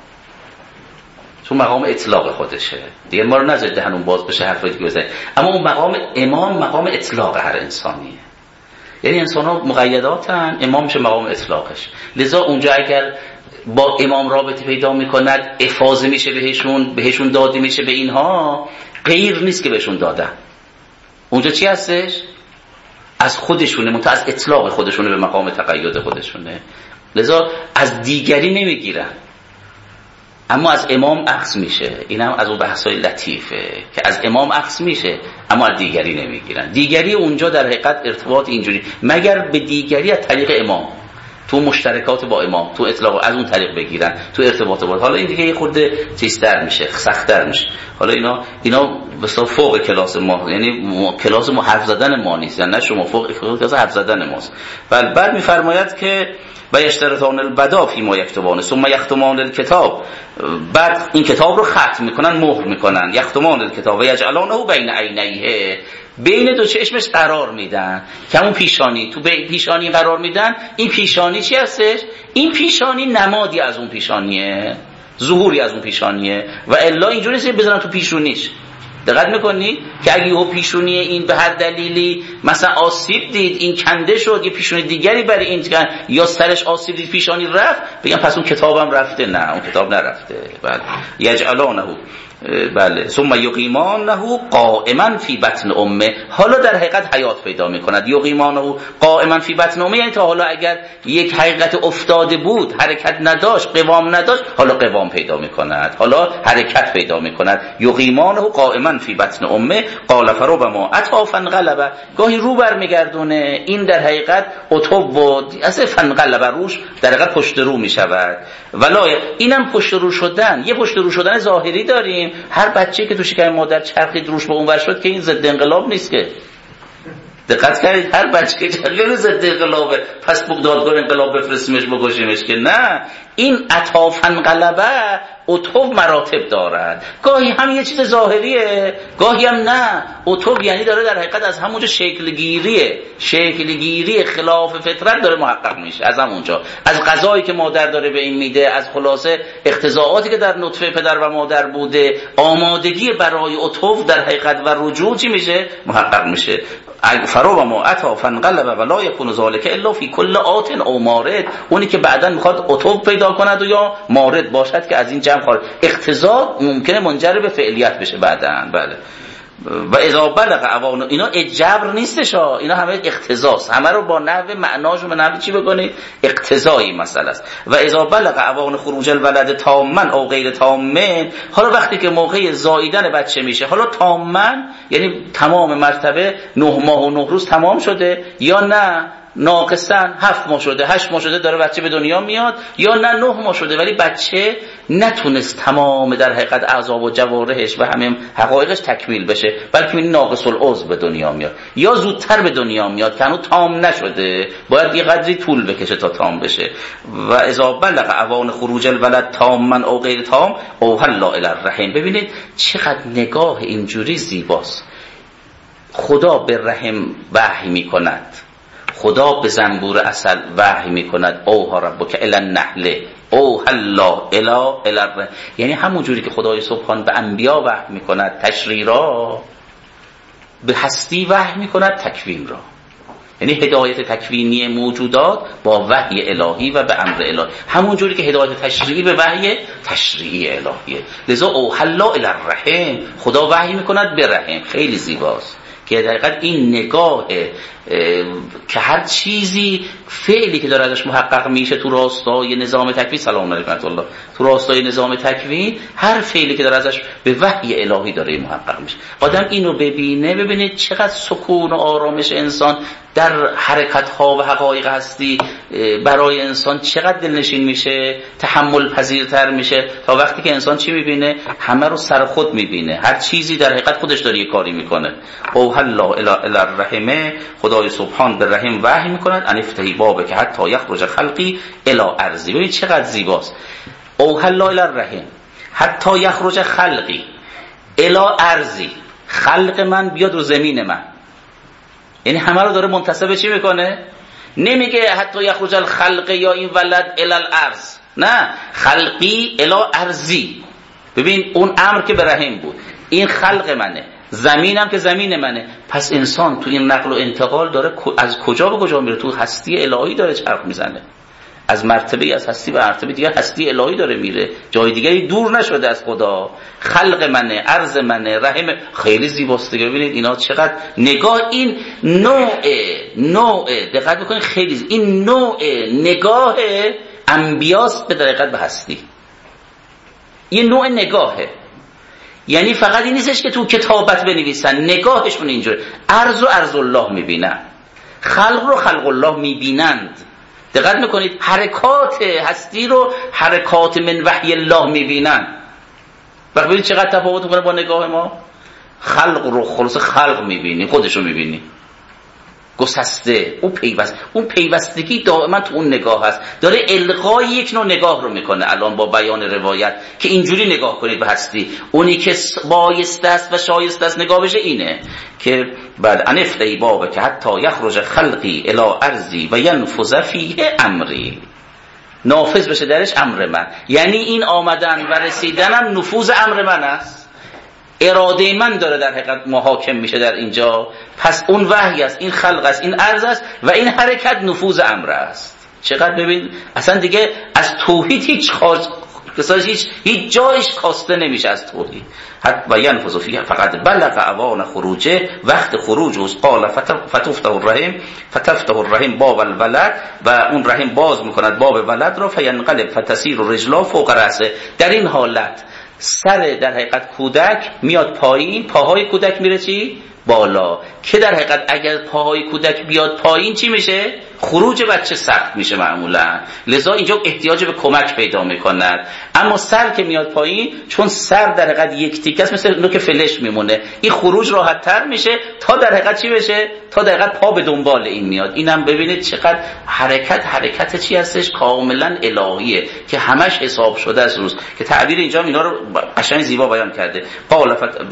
S3: چون مقام اطلاق خودشه دیگه. ما رو نذارید دهنمون باز بشه حرفای دیگه بزنید. اما اون مقام امام مقام اطلاق هر انسانیه، یعنی انسان‌ها مقیداتن، امام میشه مقام اطلاقش. لذا اونجا اگر با امام رابطه پیدا میکند، افاضه میشه بهشون داده میشه، به اینها غیر نیست که بهشون دادن. اونجا چی هستش؟ از خودشونه، منتها از اطلاق خودشونه، به مقام تقید خودشونه. لذا از دیگری نمیگیرن، اما از امام اخذ میشه. اینم از اون بحثای لطیفه که از امام اخذ میشه اما از دیگری نمیگیرن. دیگری اونجا در حقیقت ارتباط اینجوری، مگر به دیگری از طریق امام، تو مشترکات با امام، تو اطلاق از اون طریق بگیرن، تو ارتباط با. حالا این دیگه یه خورده چیزتر میشه، سخت‌تر میشه. حالا اینا مثلا فوق کلاس ما، یعنی کلاس ما حرف زدن ما نیست، نه شما فوق کلاس حرف زدن ماست. بعد میفرماید که و یشترطان البدا فی ما یکتبان ثم یختمان الکتاب، بعد این کتاب رو ختم میکنن، مهر میکنن، یختمان الکتاب و یجعلانه بین عینیه، بین دو چشمش قرار میدن، که همون پیشانی، تو پیشانی قرار میدن. این پیشانی چی هستش؟ این پیشانی نمادی از اون پیشانیه، ظهوری از اون پیشانیه، و الا اینجوری نیست بزنن تو پیشونیش. دقت میکنی که اگه یه پیشونی این به هر دلیلی مثلا آسیب دید، این کنده شد، یه پیشونی دیگری برای این یا سرش آسیب دید، پیشانی رفت، بگم پس اون کتابم رفته. نه، اون کتاب نرفته. بله، یجعلانه، بله، ثم یقیمانه قائما فی بطن امه. حالا در حقیقت حیات پیدا میکند. یقیمانه قائما فی بطن امه یعنی تا حالا اگر یک حقیقت افتاده بود، حرکت نداشت، قوام نداشت، حالا قوام پیدا میکند، حالا حرکت پیدا میکند. یقیمانه قائما فی بطن امه قال فربما اتى فانقلب، گاهی رو برمیگردونه. این در حقیقت عتب بود، اصلا فانقلب، روش در حقیقت پشت رو میشود. ولا اینم پشت رو شدن، یه پشت رو شدن ظاهری داریم. هر بچه‌ای که تو شکم مادر چرخید روش به اون ور شد که این ضد انقلاب نیست که. دقت کردید؟ هر بچه‌ای چرخید ضد انقلابه، پس دادگاه انقلاب بفرستیمش بکشیمش که نه. این عطا فانقلبه عتب مراتب دارد. گاهی هم یه چیز ظاهریه، گاهی هم نه. عتب یعنی داره در حقیقت از همونجا شکلگیری خلاف فطرت داره محقق میشه. از همونجا، از غذایی که مادر داره به این میده، از خلاصه اقتضاعاتی که در نطفه پدر و مادر بوده، آمادگی برای عتب در حقیقت و رجوع چی میشه؟ محقق میشه. فربما اتى فانقلب ولا يكون ذلك الا في كل آت او مارد، اونی که بعداً میخواد عتب پیدا کند و یا مارد باشد که از این جمع خارج. اقتضا ممکنه منجر به فعلیت بشه بعداً. بله. و اذا بلغ اوان، اینا جبر نیستش، اینا همه اقتضاست، همه رو با نحو معناش و به نحو چی بکنید؟ اقتضایی مسئله است. و اذا بلغ اوان خروج الولد تامن او غیر تامن، حالا وقتی که موقع زاییدن بچه میشه، حالا تامن یعنی تمام مرتبه 9 ماه و 9 روز تمام شده، یا نه ناقصاً 7 ماه شده، 8 ماه شده داره بچه به دنیا میاد، یا نه 9 ماه شده ولی بچه نتونست تمام در حقیقت اعضا و جوارحش و همه حقایقش تکمیل بشه، بلکه این ناقص العضو به دنیا میاد، یا زودتر به دنیا میاد که هنوز تام نشده، باید یه قدری طول بکشه تا تام بشه. و اذا بلغ اوان خروج الولد تامن او غیر تام او حلا الی الرحم. ببینید چقدر نگاه اینجوری زیباست. خدا به رحم وحی میکند، خدا به زنبور عسل وحی میکند اوها ربک الی النحل او حلا الی الرحم. یعنی همون جوری که خدای سبحان به انبیا وحی میکند تشریع را، به هستی وحی میکند تکوین را. یعنی هدایت تکوینی موجودات با وحی الهی و به امر الهی، همون جوری که هدایت تشریعی به وحی تشریعی الهیه. لذا او حلا الی الرحم، خدا وحی میکند به رحم. خیلی زیباست که در حقیقت این نگاه که هر چیزی فعلی که داره ازش محقق میشه تو راستای نظام تکوین، سلام علیکم الله، تو راستای نظام تکوین هر فعلی که داره ازش به وحی الهی داره محقق میشه. آدم اینو ببینه، ببینید چقدر سکون و آرامش انسان در حرکت ها و حقایق هستی برای انسان چقدر دلنشین میشه، تحمل پذیرتر میشه، تا وقتی که انسان چی میبینه؟ همه رو سر خود میبینه، هر چیزی در حقیقت خودش داره یه کاری میکنه. او حلا الی الرحم، خدای سبحان به رحم وحی میکند ان افتحی بابه که حتی یخرج خلقی الی ارضی. ببین چقدر زیباست. او حلا الی الرحم حتی یخرج خلقی، الی ارضی، خلق من بیاد رو زمین من. یعنی همه رو داره منتسب چی میکنه؟ نمیگه حتی یخرج الخلق یا این ولد الی الارض، نه، خلقی الی ارضی. ببین اون امر که به رحم بود، این خلق منه، زمینم که زمین منه. پس انسان تو این نقل و انتقال داره از کجا به کجا میره؟ تو هستی الهی داره چرخ میزنه، از مرتبه از هستی به مرتبه دیگه هستی الهی داره میره، جای دیگری دور نشده از خدا. خلق منه، ارض منه، رحم. خیلی زیباست دیگه. ببینید اینا چقدر نگاه، این نوع دقت بکنید، خیلی این نوع نگاه انبیاست به دقیقت به هستی. یه نوع نگاهه، یعنی فقط این نیستش که تو کتابت بنویسن، نگاهشون اینجوره. ارض و ارض الله میبینن، خلق رو خلق الله میبینند. دقت میکنید حرکات هستی رو حرکات من وحی الله میبینن. وقت ببینید چقدر تفاوت میکنه با نگاه ما. خلق رو خلاص خلق میبینی، خودشو میبینی گسسته، اون پیوستگی دائما تو اون نگاه هست. داره القای یک نوع نگاه رو میکنه الان با بیان روایت که اینجوری نگاه کنید به هستی. اونی که بایسته است و شایسته است نگاه بشه اینه که بعد انفتی بابه که حتی یخرج خلقی الی ارضی و ینفذ فیه امری، نافذ بشه درش امر من. یعنی این آمدن و رسیدنم نفوذ امر من است، اراده من داره در حقیقت محاکم میشه در اینجا. پس اون وحی است، این خلق است، این ارض است و این حرکت نفوذ امر است. چقدر ببین اصلا دیگه از توحید هیچ جایش کاسته نمیشه از توحید. و ینفذ فیه فقط بلغ اوان خروجه، وقت خروج از قال فتفتح الرحم باب الولد، و اون رحم باز میکند باب ولد را، فینقلب فتسیر رجلا فوق رأسه. در این حالت سر در حقیقت کودک میاد پایین، پاهای کودک میره چی؟ بالا. که در حقیقت اگر پاهای کودک بیاد پایین چی میشه؟ خروج بچه سخت میشه معمولا، لذا اینجا احتیاج به کمک پیدا میکند. اما سر که میاد پایین، چون سر در حقیقت یک تیکه است مثل نوک فلش میمونه، این خروج راحت تر میشه تا در حقیقت چی بشه؟ تا در حقیقت پا به دنبال این میاد. اینم ببینید چقدر حرکت چی هستش؟ کاملا الهیه که همش حساب شده است روز. که تعبیر اینجا اینا رو قشنگ زیبا بیان کرده. قال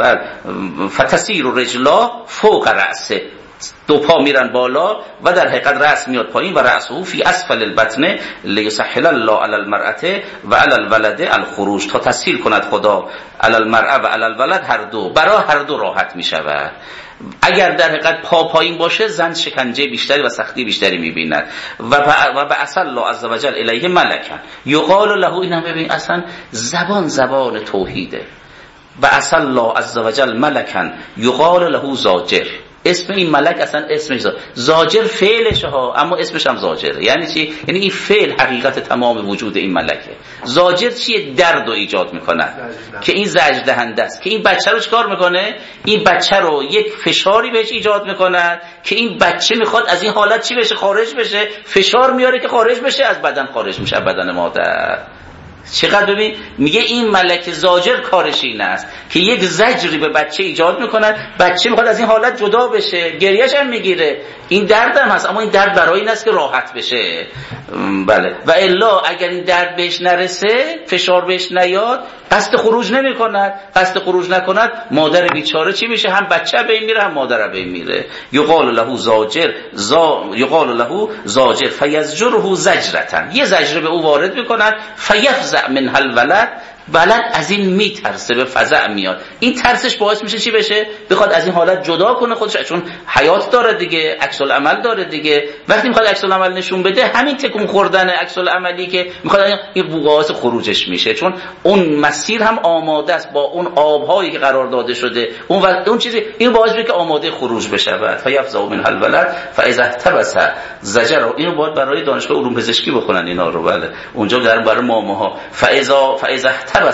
S3: فتسیر رجلا فوق رأسه، دو پا میرن بالا و در حقیقت رأس میاد پایین. و رأسه فی اسفل البطن لیسهل الله علی المرأة و علی الولد الخروج، تا تسهیل کند خدا علی المرأة و علی الولد، هر دو برای هر دو راحت میشود. اگر در حقیقت پا پایین باشه زن شکنجه بیشتری و سختی بیشتری میبیند. و بعث الله عز وجل الیه ملکا یقال له، اینم ببین اصلا زبان توحیده. بعث الله عز وجل ملکا یقال له زاجر. اسم این ملک اصلا اسمش زاجر فعلشه ها، اما اسمش هم زاجره. یعنی چی؟ یعنی این فعل حقیقت تمام وجود این ملکه. زاجر چیه؟ درد رو ایجاد میکنه که این زجر دهنده است. که این بچه رو چکار میکنه؟ این بچه رو یک فشاری بهش ایجاد میکنه که این بچه میخواد از این حالت چی بشه؟ خارج بشه. فشار میاره که خارج بشه، از بدن خارج میشه، بدن مادر. چقدر ببین میگه این ملک زاجر کارش این است که یک زجری به بچه ایجاد میکنه، بچه میخواد از این حالت جدا بشه، گریهش هم میگیره، این درد هم هست، اما این درد برای این است که راحت بشه. بله. و الا اگر این درد بهش نرسه، فشار بهش نیاد، قصد خروج نمیکند، قصد خروج نکند، مادر بیچاره چی میشه؟ هم بچه به این میره، هم مادر به این میره. یقال له زاجر یقال له زاجر فیزجره زجرتن، یه زجر به او وارد میکنن، فیفزع منها الولد، ولد از این میترسه، به فزع میاد. این ترسش باعث میشه چی بشه؟ بخواد از این حالت جدا کنه خودش، چون حیات داره دیگه، عکس العمل داره دیگه. وقتی میخواد عکس العمل نشون بده، همین تکون خوردن عکس العملی که میخواد این باعث خروجش میشه، چون اون مسیر هم آماده است با اون آبهایی که قرار داده شده، اون چیزی این باعث میشه که آماده خروج بشه. فیفزع منها الولد فاذا احتبس زجر. اینو باید برای دانشگاه علوم پزشکی بخونن اینا رو. بله اونجا برای ماماها. فاذا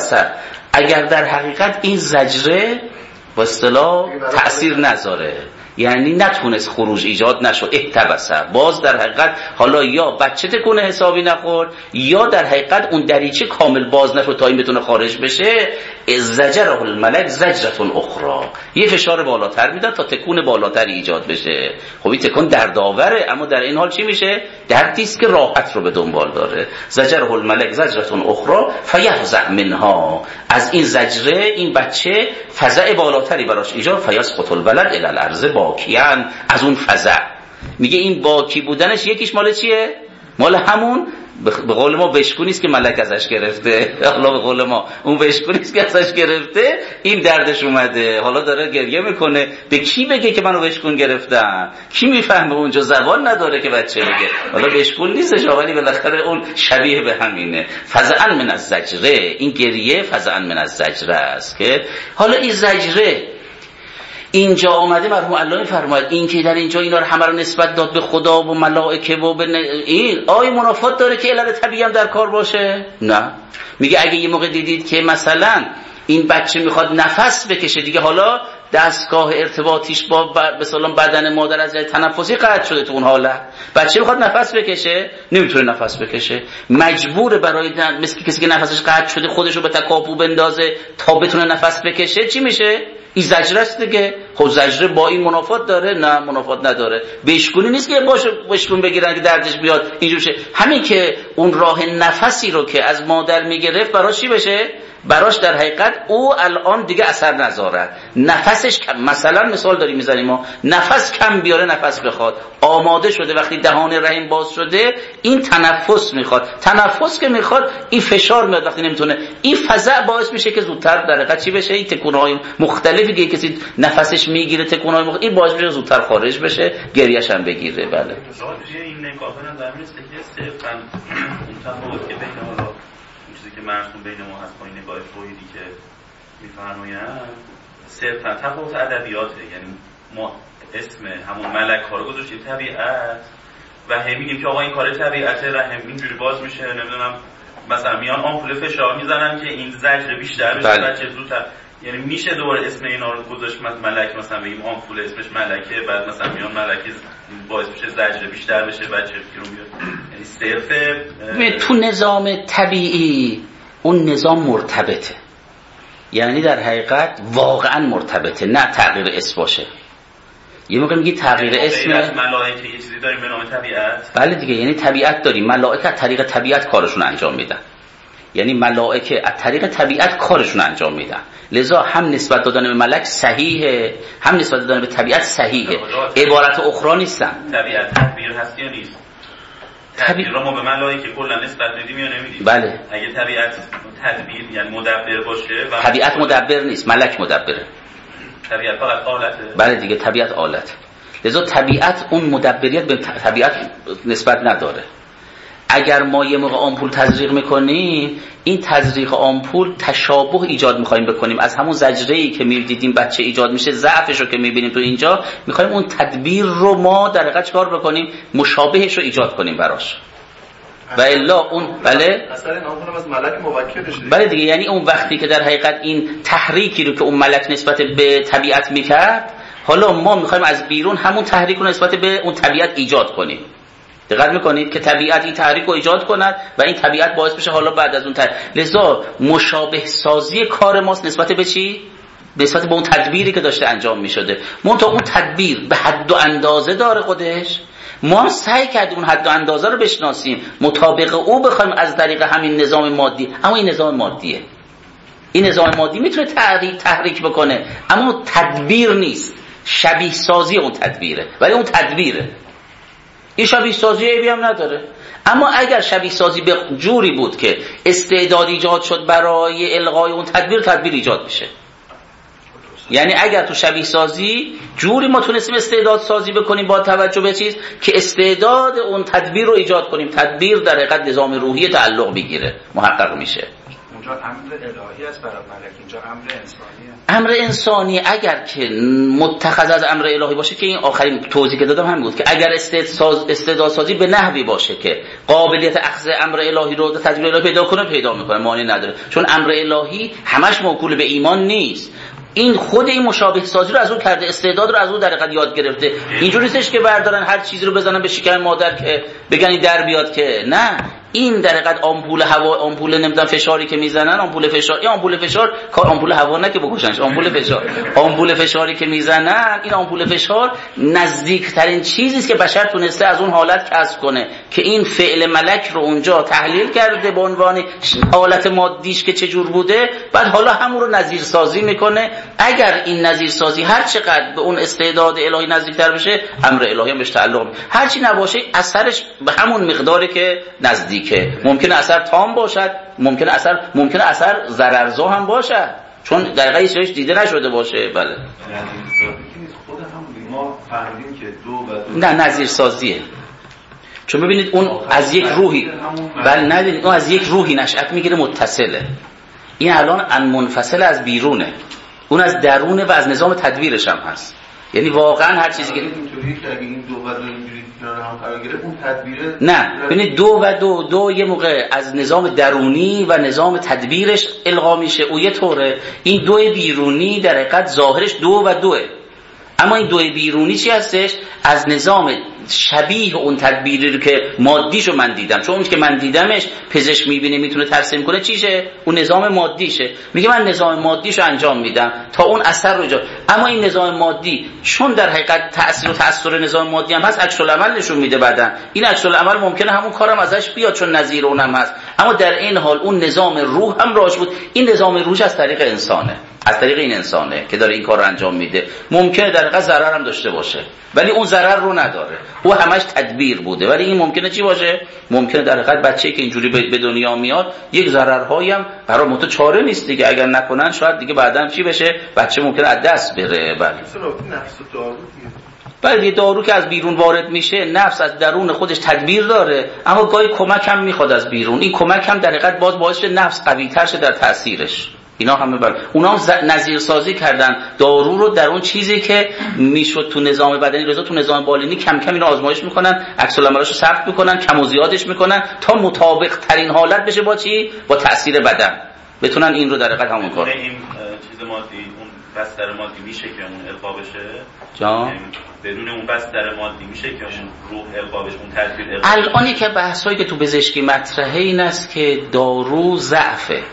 S3: اگر در حقیقت این زجره با اصطلاح تأثیر نذاره، یعنی نتونست خروج ایجاد نشد، احتبسه. باز در حقیقت حالا یا بچه تکون حسابی نخورد یا در حقیقت اون دریچه کامل باز نشد تا این بتونه خارج بشه. زجره الملک زجرة اخرى، یه فشار بالاتر میدن تا تکون بالاتر ایجاد بشه. خب این تکون دردآوره، اما در این حال چی میشه؟ دردی است که راحت رو به دنبال داره. زجره الملک زجرة اخرى فیفزع منها، از این زجره این بچه فزع بالاتری براش ایجاد. فیسقط الولد الی الارض باکیان، از اون فزع. میگه این باکی بودنش یکیش مال چیه؟ مال همون به قول ما وشکونیست که ملک ازش گرفته. حالا به قول ما اون وشکونیست که ازش گرفته، این دردش اومده، حالا داره گریه میکنه. به کی بگه که منو وشکون گرفتم؟ کی میفهمه؟ اونجا زبان نداره که بچه بگه. حالا وشکون نیستش، ولی بالاخره اون شبیه به همینه. فزعا من الزجره، این گریه فزعا من الزجره است. که حالا این زجره اینجا آمده، مرحوم الله فرماید این که در اینجا اینا رو همه رو نسبت داد به خدا و ملائکه و به این، آیا منافات داره که علت طبیعی هم در کار باشه؟ نه. میگه اگه یه موقع دیدید که مثلا این بچه میخواد نفس بکشه دیگه، حالا دستگاه ارتباطیش با مثلا بدن مادر از تنفسی قطع شده، تو اون حالت بچه میخواد نفس بکشه نمیتونه نفس بکشه، مجبور برای مثل کسی که نفسش قطع شده خودش رو به تکاپو بندازه تا بتونه نفس بکشه. چی میشه؟ این زجره است دیگه. خب زجره با این منافات داره؟ نه، منافات نداره. بشکونی نیست که باشه بشکون بگیرن که دردش بیاد اینجور شه. همین که اون راه نفسی رو که از مادر میگرفت براش چی بشه؟ براش در حقیقت او الان دیگه اثر نذارد، نفسش کم. مثلا مثال داریم میزنیم ما، نفس کم بیاره، نفس بخواد، آماده شده وقتی دهان رحم باز شده این تنفس میخواد، تنفس که میخواد این فشار میاد وقتی نمیتونه، این فزع باعث میشه که زودتر در حقیقت چی بشه؟ این تکونهای مختلفی که کسی نفسش میگیره، تکونهای مختلف، این باعث میشه زودتر خارج بشه، گریه‌ش هم بگیره. بله
S6: این نگاه کنم در میسته که صرفاً اون تفاوت که بین حالا چیزی که مرسوم بین ما هست با این نگاه فرویدی که میفرمایند صرفا تفاوت ادبیاته. یعنی ما اسم همون ملک ها رو گذاشتیم طبیعت و هم میگیم که آقا این کار طبیعته، رحم اینجوری باز میشه، نمیدونم مثلا میان آمپول فشار میزنن که این زجر بیشتر بشه، بچه زودتر. یعنی میشه دوباره اسم اینا رو گذاشت ملک، مثلا بگیم آمپول اسمش ملکه، بعد مثلا میان ملکه باعث میشه زجر بیشتر بشه، بچه بیرون بیاد. یعنی صرف
S3: تو نظام طبیعی اون نظام مرتبطه، یعنی در حقیقت واقعا مرتبطه، نه تغییر اسم باشه. یه موقع میگی تغییر اسم
S6: ملائکه یه چیزی داریم به نام طبیعت.
S3: بله دیگه، یعنی طبیعت داریم، ملائکه از طریق طبیعت کارشون انجام میدن. یعنی ملائکه از طریق طبیعت کارشون انجام میدن، لذا هم نسبت دادن به ملک صحیحه، هم نسبت دادن به طبیعت صحیحه، عبارت اخرى نیستن.
S6: طبیعت تدبیر هست یا نیست؟ تدبیر رو ما به ملائکه کلا نسبت میدیم یا نمیدیم؟
S3: بله.
S6: اگه طبیعت تدبیر یعنی مدبر باشه و
S3: طبیعت مدبر نیست، ملک مدبره.
S6: طبیعت فقط آلته.
S3: بله دیگه، طبیعت آلت، لذا طبیعت اون مدبریت به طبیعت نسبت نداره. اگر ما یه موقع آمپول تزریق میکنیم، این تزریق آمپول تشابه ایجاد میخوایم بکنیم از همون زجره‌ای که میدیدیم بچه ایجاد میشه، ضعفش رو که میبینیم تو اینجا، میخوایم اون تدبیر رو ما در حقیقت چیکار بکنیم؟ مشابهش رو ایجاد کنیم براش. و الا اون بله
S8: اصلا این آمپول از ملک موکلش دیگه.
S3: بله دیگه، یعنی اون وقتی که در حقیقت این تحریکی رو که اون ملک نسبت به طبیعت میکرد، حالا ما میخوایم از بیرون همون تحریک رو نسبت به اون طبیعت ایجاد کنیم. دقت میکنید که طبیعت این تحریک رو ایجاد کند و این طبیعت باعث بشه حالا بعد از اون لذا مشابه سازی کار ماست نسبت به چی؟ نسبت به اون تدبیری که داشته انجام میشده. منتها اون تدبیر به حد و اندازه داره خودش، ما سعی کردیم اون حد و اندازه رو بشناسیم، مطابق او بخوایم از طریق همین نظام مادی. اما این نظام مادیه، این نظام مادی میتونه تحریک بکنه، اما تدبیر نیست، شبیه سازی اون تدبیره، ولی اون تدبیره. این شبیه سازی عیبی هم نداره. اما اگر شبیه سازی به جوری بود که استعداد ایجاد شد برای الغای اون تدبیر ایجاد میشه. یعنی اگر تو شبیه سازی جوری ما تونستیم استعداد سازی بکنیم با توجه به چیز که استعداد اون تدبیر رو ایجاد کنیم، تدبیر در حقیقت نظام روحی تعلق بگیره، محقق میشه.
S8: اونجا امر الهی است برای ملک، اینجا امر انسانیه.
S3: امر انسانی اگر که متخذ از امر الهی باشه، که این آخرین توضیح که دادم همین بود که اگر استعداد سازی به نحوی باشه که قابلیت اخذ امر الهی رو تدبیر الهی پیدا میکنه، مانع نداره. چون امر الهی همش موکول به ایمان نیست. این خود این مشابه سازی رو از اون کرده، استعداد رو از اون در حقیقت یاد گرفته. اینجوری نیستش که بردارن هر چیزی رو بزنن به شکم مادر که بگن این در بیاد، که نه، این در حقیقت آمپول هوا، آمپول نمیدونم فشاری که میزنن، آمپول فشار، این آمپول فشار کار آمپول هوا نه که بکشنش، آمپول فشاری که میزنن، این آمپول فشار نزدیکترین چیزی است که بشر تونسته از اون حالت کسب کنه که این فعل ملک رو اونجا تحلیل کرده به عنوان حالت مادیش که چجور بوده، بعد حالا همون رو نظیر سازی میکنه. اگر این نظیر سازی هر چقدر به اون استعداد الهی نزدیکتر بشه، امر الهی هم بهش تعلق، هر چی نباشه اثرش به همون مقداری که نزدیکه. ممکنه اثر تام باشد، ممکنه اثر ضررزا هم باشد، چون دقیقاً هیچ دیده نشده باشه. بله
S9: خود همون ما فهمیدیم که دو و دو
S3: نه نظیر سازیه، چون ببینید اون از یک روحی، بله ندید، اون از یک روحی نشأت میگیره متصله. این الان ان منفصل از بیرونه، اون از درونه و از نظام تدبیرش هم هست. یعنی واقعا هر چیزی که
S9: اینطوری که اگه این دو و دو اینجوری کنار هم قرار گرفت، اون تدبیره
S3: نه، ببینید دو و دو یه موقع از نظام درونی و نظام تدبیرش القا میشه، او یه طوره. این دو بیرونی در حقیقت ظاهرش دو و دوه، اما این دو بیرونی چی هستش؟ از نظام شبیه اون تدبیری که مادیشو من دیدم، چون اون که من دیدمش پزشک میبینه میتونه ترسیم کنه، چیشه؟ اون نظام مادیشه. میگه من نظام مادیشو انجام میدم تا اون اثر رو جا. اما این نظام مادی چون در حقیقت تأثیر و تأثیر نظام مادی هم هست، عکس العمل نشون میده بعدن. این عکس العمل ممکنه همون کارم ازش بیاد چون نظیر اونم هست، اما در این حال اون نظام روح هم راش بود. این نظام روح از طریق انسانه، از طریق این انسانه که داره این کار رو انجام میده. ممکنه در حقیقت ضرر هم داشته باشه ولی اون ضرر رو نداره، او همش تدبیر بوده. ولی این ممکنه چی باشه؟ ممکنه در حقیقت بچه‌ای که اینجوری به دنیا میاد یک ضررهایی هم برای متو چاره نیست دیگه، اگر نکنن شاید دیگه بعداً چی بشه؟ بچه ممکنه از دست بره. بله بله دارو که از بیرون وارد میشه، نفس از درون خودش تدبیر داره، اما گاهی کمک هم میخواد از بیرون. این کمک هم در حقیقت باعث شه نفس قوی‌تر شه در تأثیرش. اینا همه بله اونا هم نظیر سازی کردن دارو رو در اون چیزی که میشد تو نظام بدنی رضا، تو نظام بالینی کم کم اینو آزمایش میکنن، عکس العملاشو ثبت میکنن، کم و زیادش میکنن تا مطابق ترین حالت بشه با چی؟ با تأثیر بدن، بتونن این رو در حقیقت همون کار.
S6: این چیز مادی، اون بستر مادی میشه که اون القا بشه
S3: جان؟
S6: بدون اون بستر مادی میشه که اون روح القا بشه، اون تدبیر القا.
S3: الانی که بحثایی که تو پزشکی مطرحه این است که دارو ضعفه،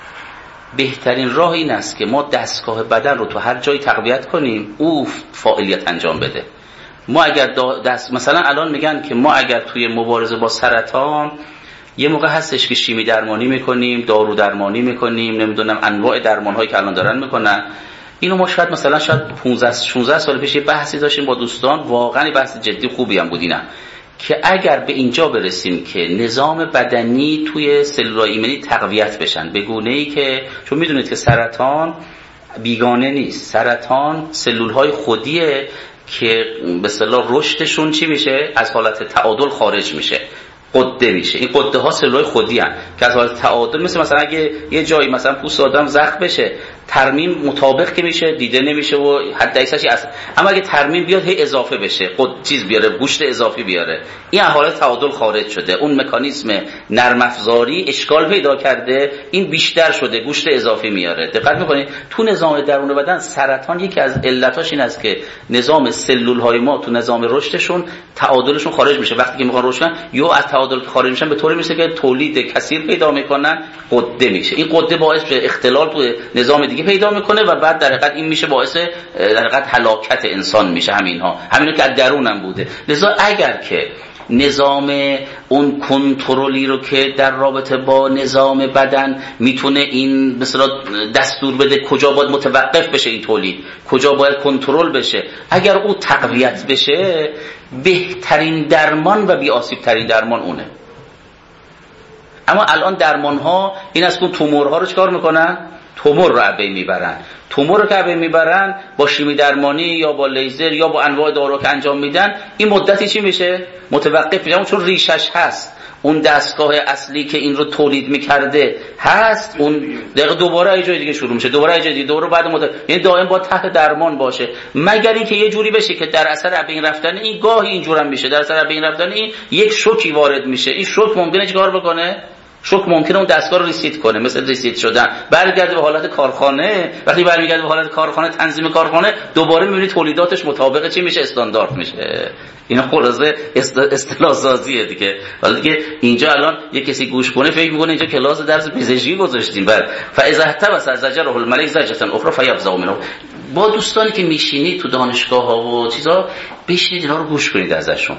S3: بهترین راه این است که ما دستگاه بدن رو تو هر جایی تقویت کنیم او فعالیت انجام بده. ما اگر مثلا الان میگن که ما اگر توی مبارزه با سرطان یه موقع هستش که شیمی درمانی میکنیم، دارو درمانی میکنیم، نمیدونم انواع درمان‌هایی که الان دارن میکنن. اینو ما شاید مثلا 15-16 سال پیش یه بحثی داشتیم با دوستان، واقعا بحث جدی خوبی هم بود، اینا که اگر به اینجا برسیم که نظام بدنی توی سلولای ایمنی تقویت بشن به گونه‌ای که، چون میدونید که سرطان بیگانه نیست، سرطان سلولهای خودیه که به اصطلاح رشدشون چی میشه؟ از حالت تعادل خارج میشه، قده میشه. این قده ها سلولای خودی هستن که از حالت تعادل، مثلا اگه یه جایی مثلا پوست آدم زخم بشه، ترمیم مطابق که میشه دیده نمیشه و حد اکثرش اصلا، اما اگه ترمیم بیاد هی اضافه بشه، چیز بیاره، گوشت اضافی بیاره، این از حالت تعادل خارج شده، اون مکانیزم نرم افزاری اشکال پیدا کرده، این بیشتر شده، گوشت اضافی میاره. دقت میکنید تو نظام درون بدن سرطان یکی از علتاش این است که نظام سلول های ما تو نظام رشدشون تعادلشون خارج میشه. وقتی که میخوان رشد کنن یا از تعادل خارج میشن به طوری میشه که تولید کثیر پیدا میکنن، قده میشه. این قده باعث به اختلال تو نظام دیگه پیدا میکنه و بعد در حقیقت این میشه باعث در حقیقت هلاکت انسان میشه. همینو که از درونم بوده. لذا اگر که نظام اون کنترلی رو که در رابطه با نظام بدن میتونه این مثلا دستور بده کجا باید متوقف بشه این تولید، کجا باید کنترل بشه، اگر او تقویت بشه بهترین درمان و بی آسیب ترین درمان اونه. اما الان درمان ها این است که تومورها رو چکار میکنن؟ تومور رو عبی میبرن. تومور رو که عبی میبرن با شیمی درمانی یا با لیزر یا با انواع دارو که انجام میدن، این مدتی چی میشه؟ متوقف میشه، چون ریشش هست. اون دستگاه اصلی که این رو تولید میکرده هست، اون دقیقه دوباره یه جای دیگه شروع میشه، دوباره یه جای دیگه، دوباره بعد مدت، یعنی دائم با تحت درمان باشه، مگر اینکه یه جوری بشه که در اثر از بین رفتن این گاهی اینجورم میشه، در اثر از بین رفتن این یک شوکی وارد میشه. این شوک ممکنه چیکار بکنه؟ شوک ممکنه اون دستگاه رو ریسیت کنه، مثل ریسیت شدن برگرده به حالت کارخانه. وقتی برمیگرده به حالت کارخانه، تنظیم کارخانه، دوباره می‌بینید تولیداتش مطابق چی میشه؟ استاندارد میشه. اینا خلاصه اصطلاح سازیه دیگه. حالا دیگه اینجا الان یه کسی گوش کنه فکر می‌کنه اینجا کلاس درس پزشکی گذاشتیم. بعد فاذا احتبس زجره الملک زجرة اخرى فیفزع منه. با دوستانی که میشینید تو دانشگاه‌ها و چیزا بشینید اینا رو گوش کنید ازشون.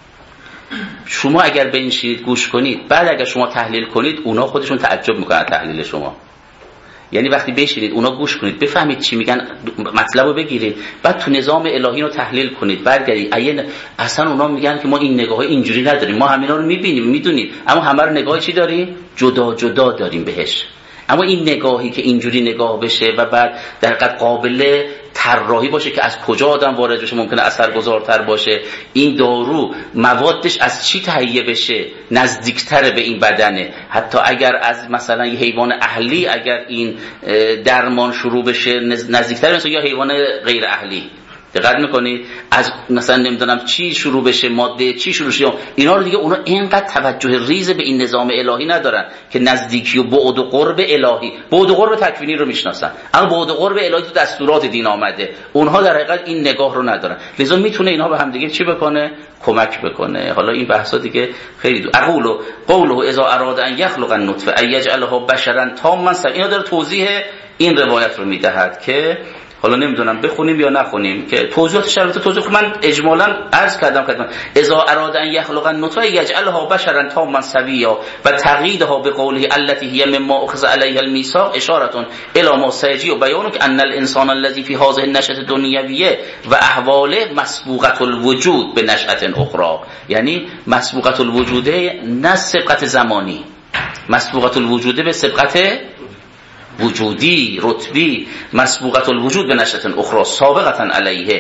S3: شما اگر بنشینید گوش کنید، بعد اگر شما تحلیل کنید، اونا خودشون تعجب میکنن تحلیل شما. یعنی وقتی بشینید اونا گوش کنید، بفهمید چی میگن، مطلب رو بگیرید، بعد تو نظام الهی رو تحلیل کنید، برگردید اصلا اونا میگن که ما این نگاه اینجوری نداریم، ما همینا رو میبینیم میدونیم، اما همه رو نگاه چی داریم؟ جدا جدا داریم بهش. اما این نگاهی که اینجوری نگاه بشه و بعد در حقیقت قابل طراحی باشه که از کجا آدم وارد بشه، ممکنه اثرگذارتر باشه، این دارو موادش از چی تهیه بشه، نزدیکتر به این بدنه. حتی اگر از مثلا یه حیوان اهلی اگر این درمان شروع بشه نزدیکتر مثلا یا حیوان غیر اهلی. دقت میکنید از مثلا نمیدونم چی شروع بشه، ماده چی شروع شه، اینا رو دیگه اونا اینقدر توجه ریز به این نظام الهی ندارن که نزدیکی و بعد و قرب الهی، بعد و قرب تکوینی رو میشناسن، اما بعد و قرب الهی تو دستورات دین آمده، اونها در حقیقت این نگاه رو ندارن. لذا میتونه اینها به هم دیگه چی بکنه؟ کمک بکنه. حالا این بحثا دیگه خیلی قوله اذا اراد ان یخلق النطفه ان یجعلها بشرا تاما. اینا داره توضیح این روایت رو میدهد که حالا نمیدونم بخونیم یا نخونیم که توضیحاتش البته توضیح من اجمالا عرض کردم اذا اراد ان یخلق النطفه یجعلها بشرا تاما سویا و تقییدها بقوله التي هي مما اخذ عليها الميثاق اشاره الى ما سيجي وبيان ان الانسان الذي في هذه النشأة الدنيويه و احواله مسبوقة الوجود به نشأة اخرى. یعنی مسبوقة الوجود نه سبقت زمانی، مسبوقة الوجود به سبقت وجودی رتبی، مسبوقت الوجود به نشأة اخرى سابقتا علیه،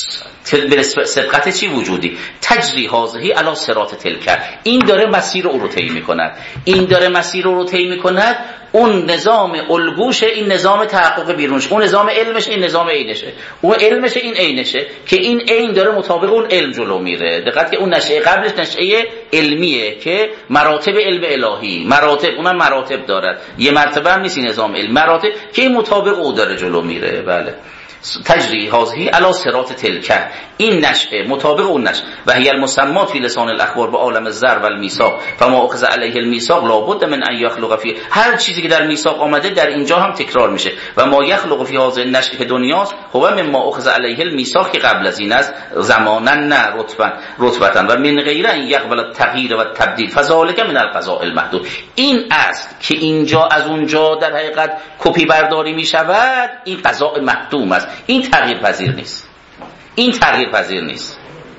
S3: به سبقت چی؟ وجودی. تجری هذه علی صراط تلک. این داره مسیر او رو طی میکند، این داره مسیر او رو طی میکند. اون نظام الگوشه، این نظام تحقق بیرونش، اون نظام علمش، این نظام عینشه، اون علمشه، این عینشه، که این عین داره مطابق اون علم جلو میره. دقت که اون نشأه قبلش نشأه علمیه که مراتب علم الهی، مراتب اونم مراتب دارد، یه مرتبه هم نیست این نظام علم، مراتب که این مطابق او داره جلو میره. بله تجری هذه علی صراط تلک، این نشأه مطابق اون نشأه و هی المسمات فی لسان الاخبار به عالم الذر و المیثاق فما اخذ علیه الميثاق لابد من ان یخلق فی. هر چیزی که در میثاق آمده در اینجا هم تکرار میشه. و ما یخلق فی هذه النشأه که دنیاست هو مما اخذ علیه الميثاق که قبل از این است، زمانا نه رتبتا و من غیر ان یقبل التغییر و التبدیل فذلک من القضاء المحدود. این است که اینجا از اونجا در حقیقت کپی برداری میشود، این قضاء محدود است، این تغییر پذیر نیست، این تغییر پذیر نیست.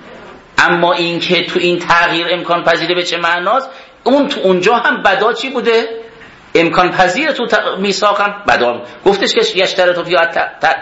S3: اما این که تو این تغییر امکان پذیره به چه معناست؟ اون تو اونجا هم بدا چی بوده؟ امکان پذیر. تو میثاق هم بدا گفتش که یشتره تو فیات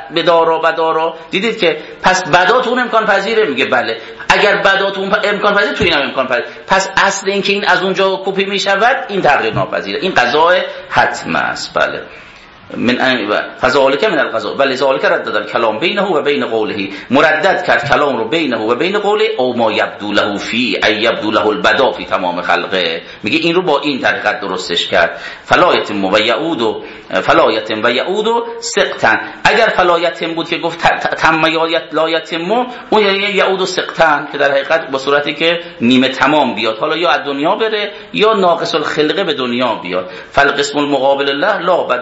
S3: بدارا. دیدید که پس بدا تو اون امکان پذیره؟ میگه بله. اگر بدا تو اون امکان پذیر، تو این هم امکان پذیر. پس اصل این که این از اونجا کپی میشود، این تغییر ناپذیره، این قضاء حتم است. بله من فذلک من القضاء بل ذلک ردد الكلام بینه و بین قوله. مردد کرد کلام رو بینه و بین قوله او ما یبدو له فی ای یبدو له البدا فی تمام خلقه. میگه این رو با این طریقت درستش کرد. فلایتم و یعود فلایتم و یعود سقطا. اگر فلایتم بود که گفت تم لایتم، اون یعنی یعود سقطا که در حقیقت با صورتی که نیمه تمام بیاد، حالا یا از دنیا بره یا ناقص الخلقه به دنیا بیاد. فالقسم المقابل الله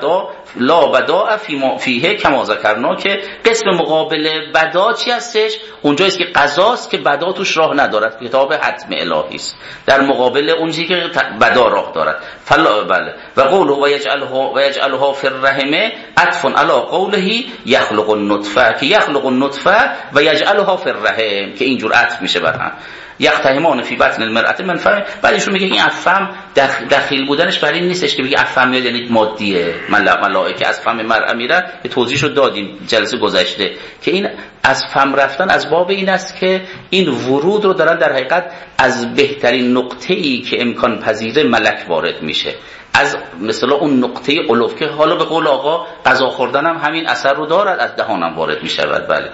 S3: لا بدا فیه کما ذکرنا، که قسم مقابل بدا چی هستش؟ اونجاییست که قضاست که بدا توش راه ندارد، کتاب حتم الهی است، در مقابل اون چیزی که بدا راه دارد. بله و قوله و یجعلها فی الرحم عطف علی قوله یخلق النطفه، که یخلق النطفه و یجعلها فی الرحم که اینجور عطف میشه بر هم. یقتهمان فی بطن المرأة من فهم. بعدشون میگه این افهم دخیل بودنش برای این نیستش که بگه افهم میاد یعنی مادیه، ملائکه از فم مرأة میرن، که توضیحشو دادیم جلسه گذشته که این از فم رفتن از باب این است که این ورود رو دارن در حقیقت از بهترین نقطه‌ای که امکان پذیره ملک وارد میشه، از مثلا اون نقطه علو که حالا به قول آقا غذا خوردن هم همین اثر رو دارد، از دهانم وارد میشود. بله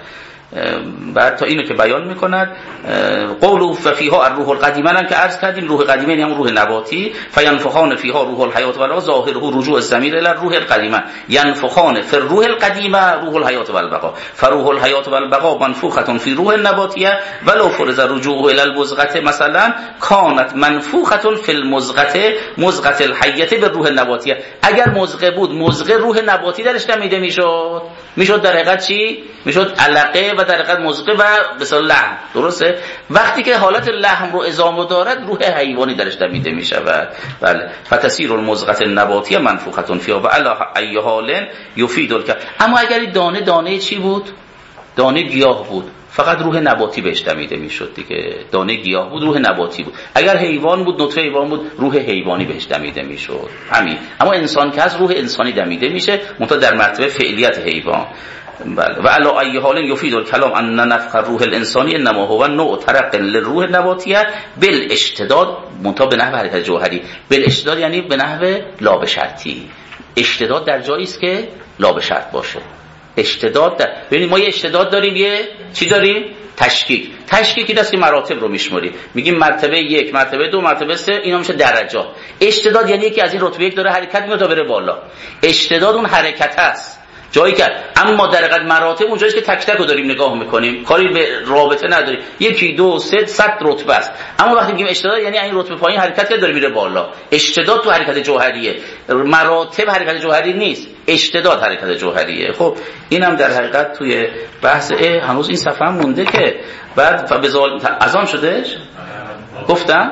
S3: بعد تا اینو که بیان میکند قولوا فیها الروح القدیمه هم که عرض کردیم، روح قدیمه یعنی همون روح نباتی، فینفخان فیها روح الحیات والبقاء ظاهره رجوع الضمیر الی الروح القدیمه، ینفخان فی الروح القدیمه روح الحیات والبقاء، فروح الحیات والبقاء منفوخه فی روح النباتیه ولو فرض رجوعه الی المزغه مثلا کانت منفوخه فی المزغه مزغه الحیه به روح النباتیه. اگر مزغه بود، مزغه روح نباتی درش دمیده میشد در حقیقت چی؟ میشد علقه و در حقیقت مزغه و مثلا لحم. درسته؟ وقتی که حالت لحم رو ادامه دارد روح حیوانی درش دمیده میشود. بله، فتسیر المزغه النباتیه منفوخه فیها و علی ای حال یفید الکلام. اما اگر دانه چی بود؟ دانه گیاه بود، فقط روح نباتی بهش دمیده میشد دیگه. دانه گیاه بود، روح نباتی بود. اگر حیوان بود، نطفه حیوان بود، روح حیوانی بهش دمیده میشد. همین. اما انسان که از روح انسانی دمیده میشه، منتها در مرتبه فعلیت حیوان. بله. و علی ای حال یفید الکلام ان نفخ روح الانسانی انما هو نوع ترق للروح النباتیه بالاشتداد، منتها به نحو حرکت جوهری. بالاشتداد یعنی به نحو لا به شرطی. اشتداد در جایی است که لا به شرط باشه. اشتداد در ببینید ما یه اشتداد داریم، یه چی داریم؟ تشکیک این است که مراتب رو میشماریم، میگیم مرتبه 1، مرتبه 2، مرتبه 3، اینا میشه درجات. اشتداد یعنی یکی از این رتبه 1 داره حرکت میکنه تا بره بالا. اشتداد اون حرکت است جایی که، اما در حقیقت مراتب اونجایی که تک تک رو داریم نگاه میکنیم، کاری به رابطه نداریم. 1 2 3 100 رتبه است. اما وقتی میگیم اشتداد یعنی این رتبه پایین حرکت داره میره بالا. اشتداد تو حرکت جوهریه، مراتب حرکت جوهری نیست، اشتداد حرکت جوهریه. خب اینم در حقیقت توی بحث هنوز این صفحه هم مونده که بعد اذان شدهش گفتم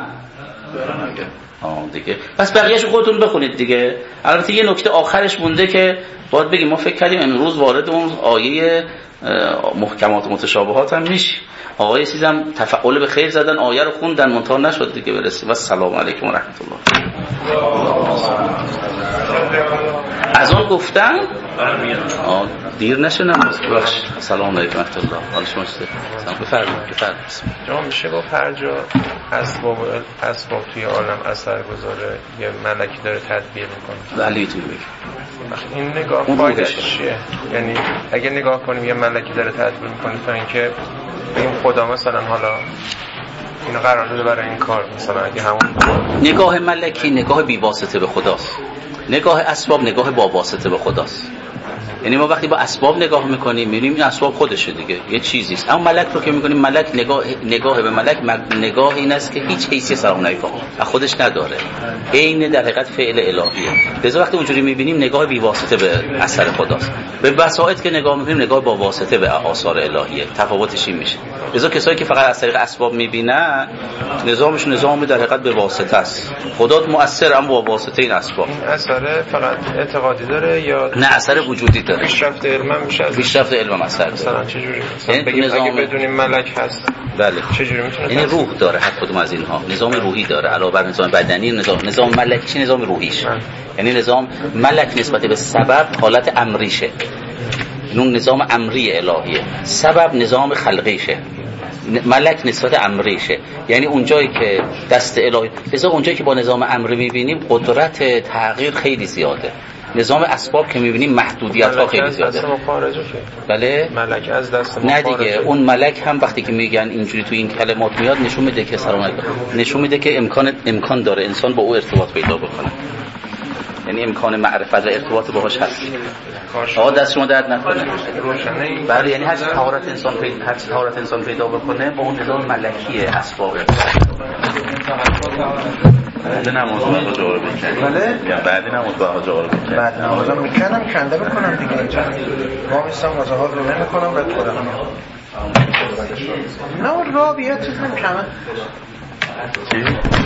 S3: دیگه. پس بقیه‌اشو خودتون بخونید دیگه. البته یه نکته آخرش مونده که باید بگیم ما فکر کردیم امروز وارد اون آیه محکمات متشابهات هم میشیم. آقای عزیزم تفعول به خیر زدن، آیه رو خوندن، منتها نشد دیگه برسیم. و سلام علیکم و رحمت الله. اذان گفتن دیر نشه نماز. سلام علیکم و رحمت الله. حال شما چطوره؟ بفرمایید.
S10: جا میشه با فرجا اسباب توی عالم اثر گذاره یه ملکی داره تدبیر میکنه؟
S3: بله میتونی بگی.
S10: این نگاه فایدهش چیه؟ یعنی اگه نگاه کنیم یه ملکی داره تدبیر میکنه تا اینکه این خدا مثلا حالا اینو قرار داده برای این کار، مثلا اگه همون
S3: نگاه ملکی نگاه بی واسطه به خداست، نگاه اسباب نگاه با واسطه به خداست. یعنی ما وقتی با اسباب نگاه میکنیم میبینیم این اسباب خودشه دیگه، یه چیزی است. اما ملک رو که میکنیم، ملک نگاه به ملک نگاه این است که هیچ حیثیت سلام علیکم از خودش نداره، عین در حقیقت فعل الهیه. لذا وقتی اونجوری میبینیم نگاه بی واسطه به اثر خداست. به وسائط که نگاه میکنیم نگاه با واسطه به آثار الهیه. تفاوتش این میشه. لذا کسایی که فقط از طریق اسباب میبینن نظامشون نظام در حقیقت به واسطه است. خدا مؤثر اما با واسطه این اسباب.
S10: این اثر فقط اعتقادی داره یا
S3: نه اثر وجودی داره؟
S10: پیشرفت علم میشه.
S3: پیشرفت علم اثر داره.
S10: مثلا چه جوری؟ بگیم اگه بدونیم ملک هست،
S3: بله
S10: چه جوری میتونه؟
S3: این روح داره، هر کدوم از اینها نظام روحی داره علاوه بر نظام بدنی. نظام ملکی نظام روحیش، یعنی نظام ملک نسبت به سبب حالت امریشه، اون نظام امری الهیه. سبب نظام خلقیشه، ملک نسبت امریشه، یعنی اونجایی که دست الهی. لذا اونجایی که با نظام امری میبینیم قدرت تغییر خیلی زیاده. نظام اسباب که میبینیم محدودیت ها خیلی زیاده. بله
S10: ملک از دست ما
S3: نه دیگه. اون ملک هم وقتی که میگن اینجوری تو این کلمات میاد نشون میده که سلام علیکم، نشون میده که امکان داره انسان با او ارتباط پیدا بکنه، یعنی امکان معرفت و ارتباط باهاش هست. آقا دست شما درد نکنه. بله یعنی هر طهارت انسان پیدا بکنه با اون نظام ملکی اسباب. بعد نماز با جوار بکنیم. بله؟ یا بعد نماز با جوار بکنیم.
S10: بعد نمازم میکنم کنده بکنم دیگه اینجا. ما میستم وضاحات رو نمیکنم و خودم. نه رابیه چیز نمیکنم. چی؟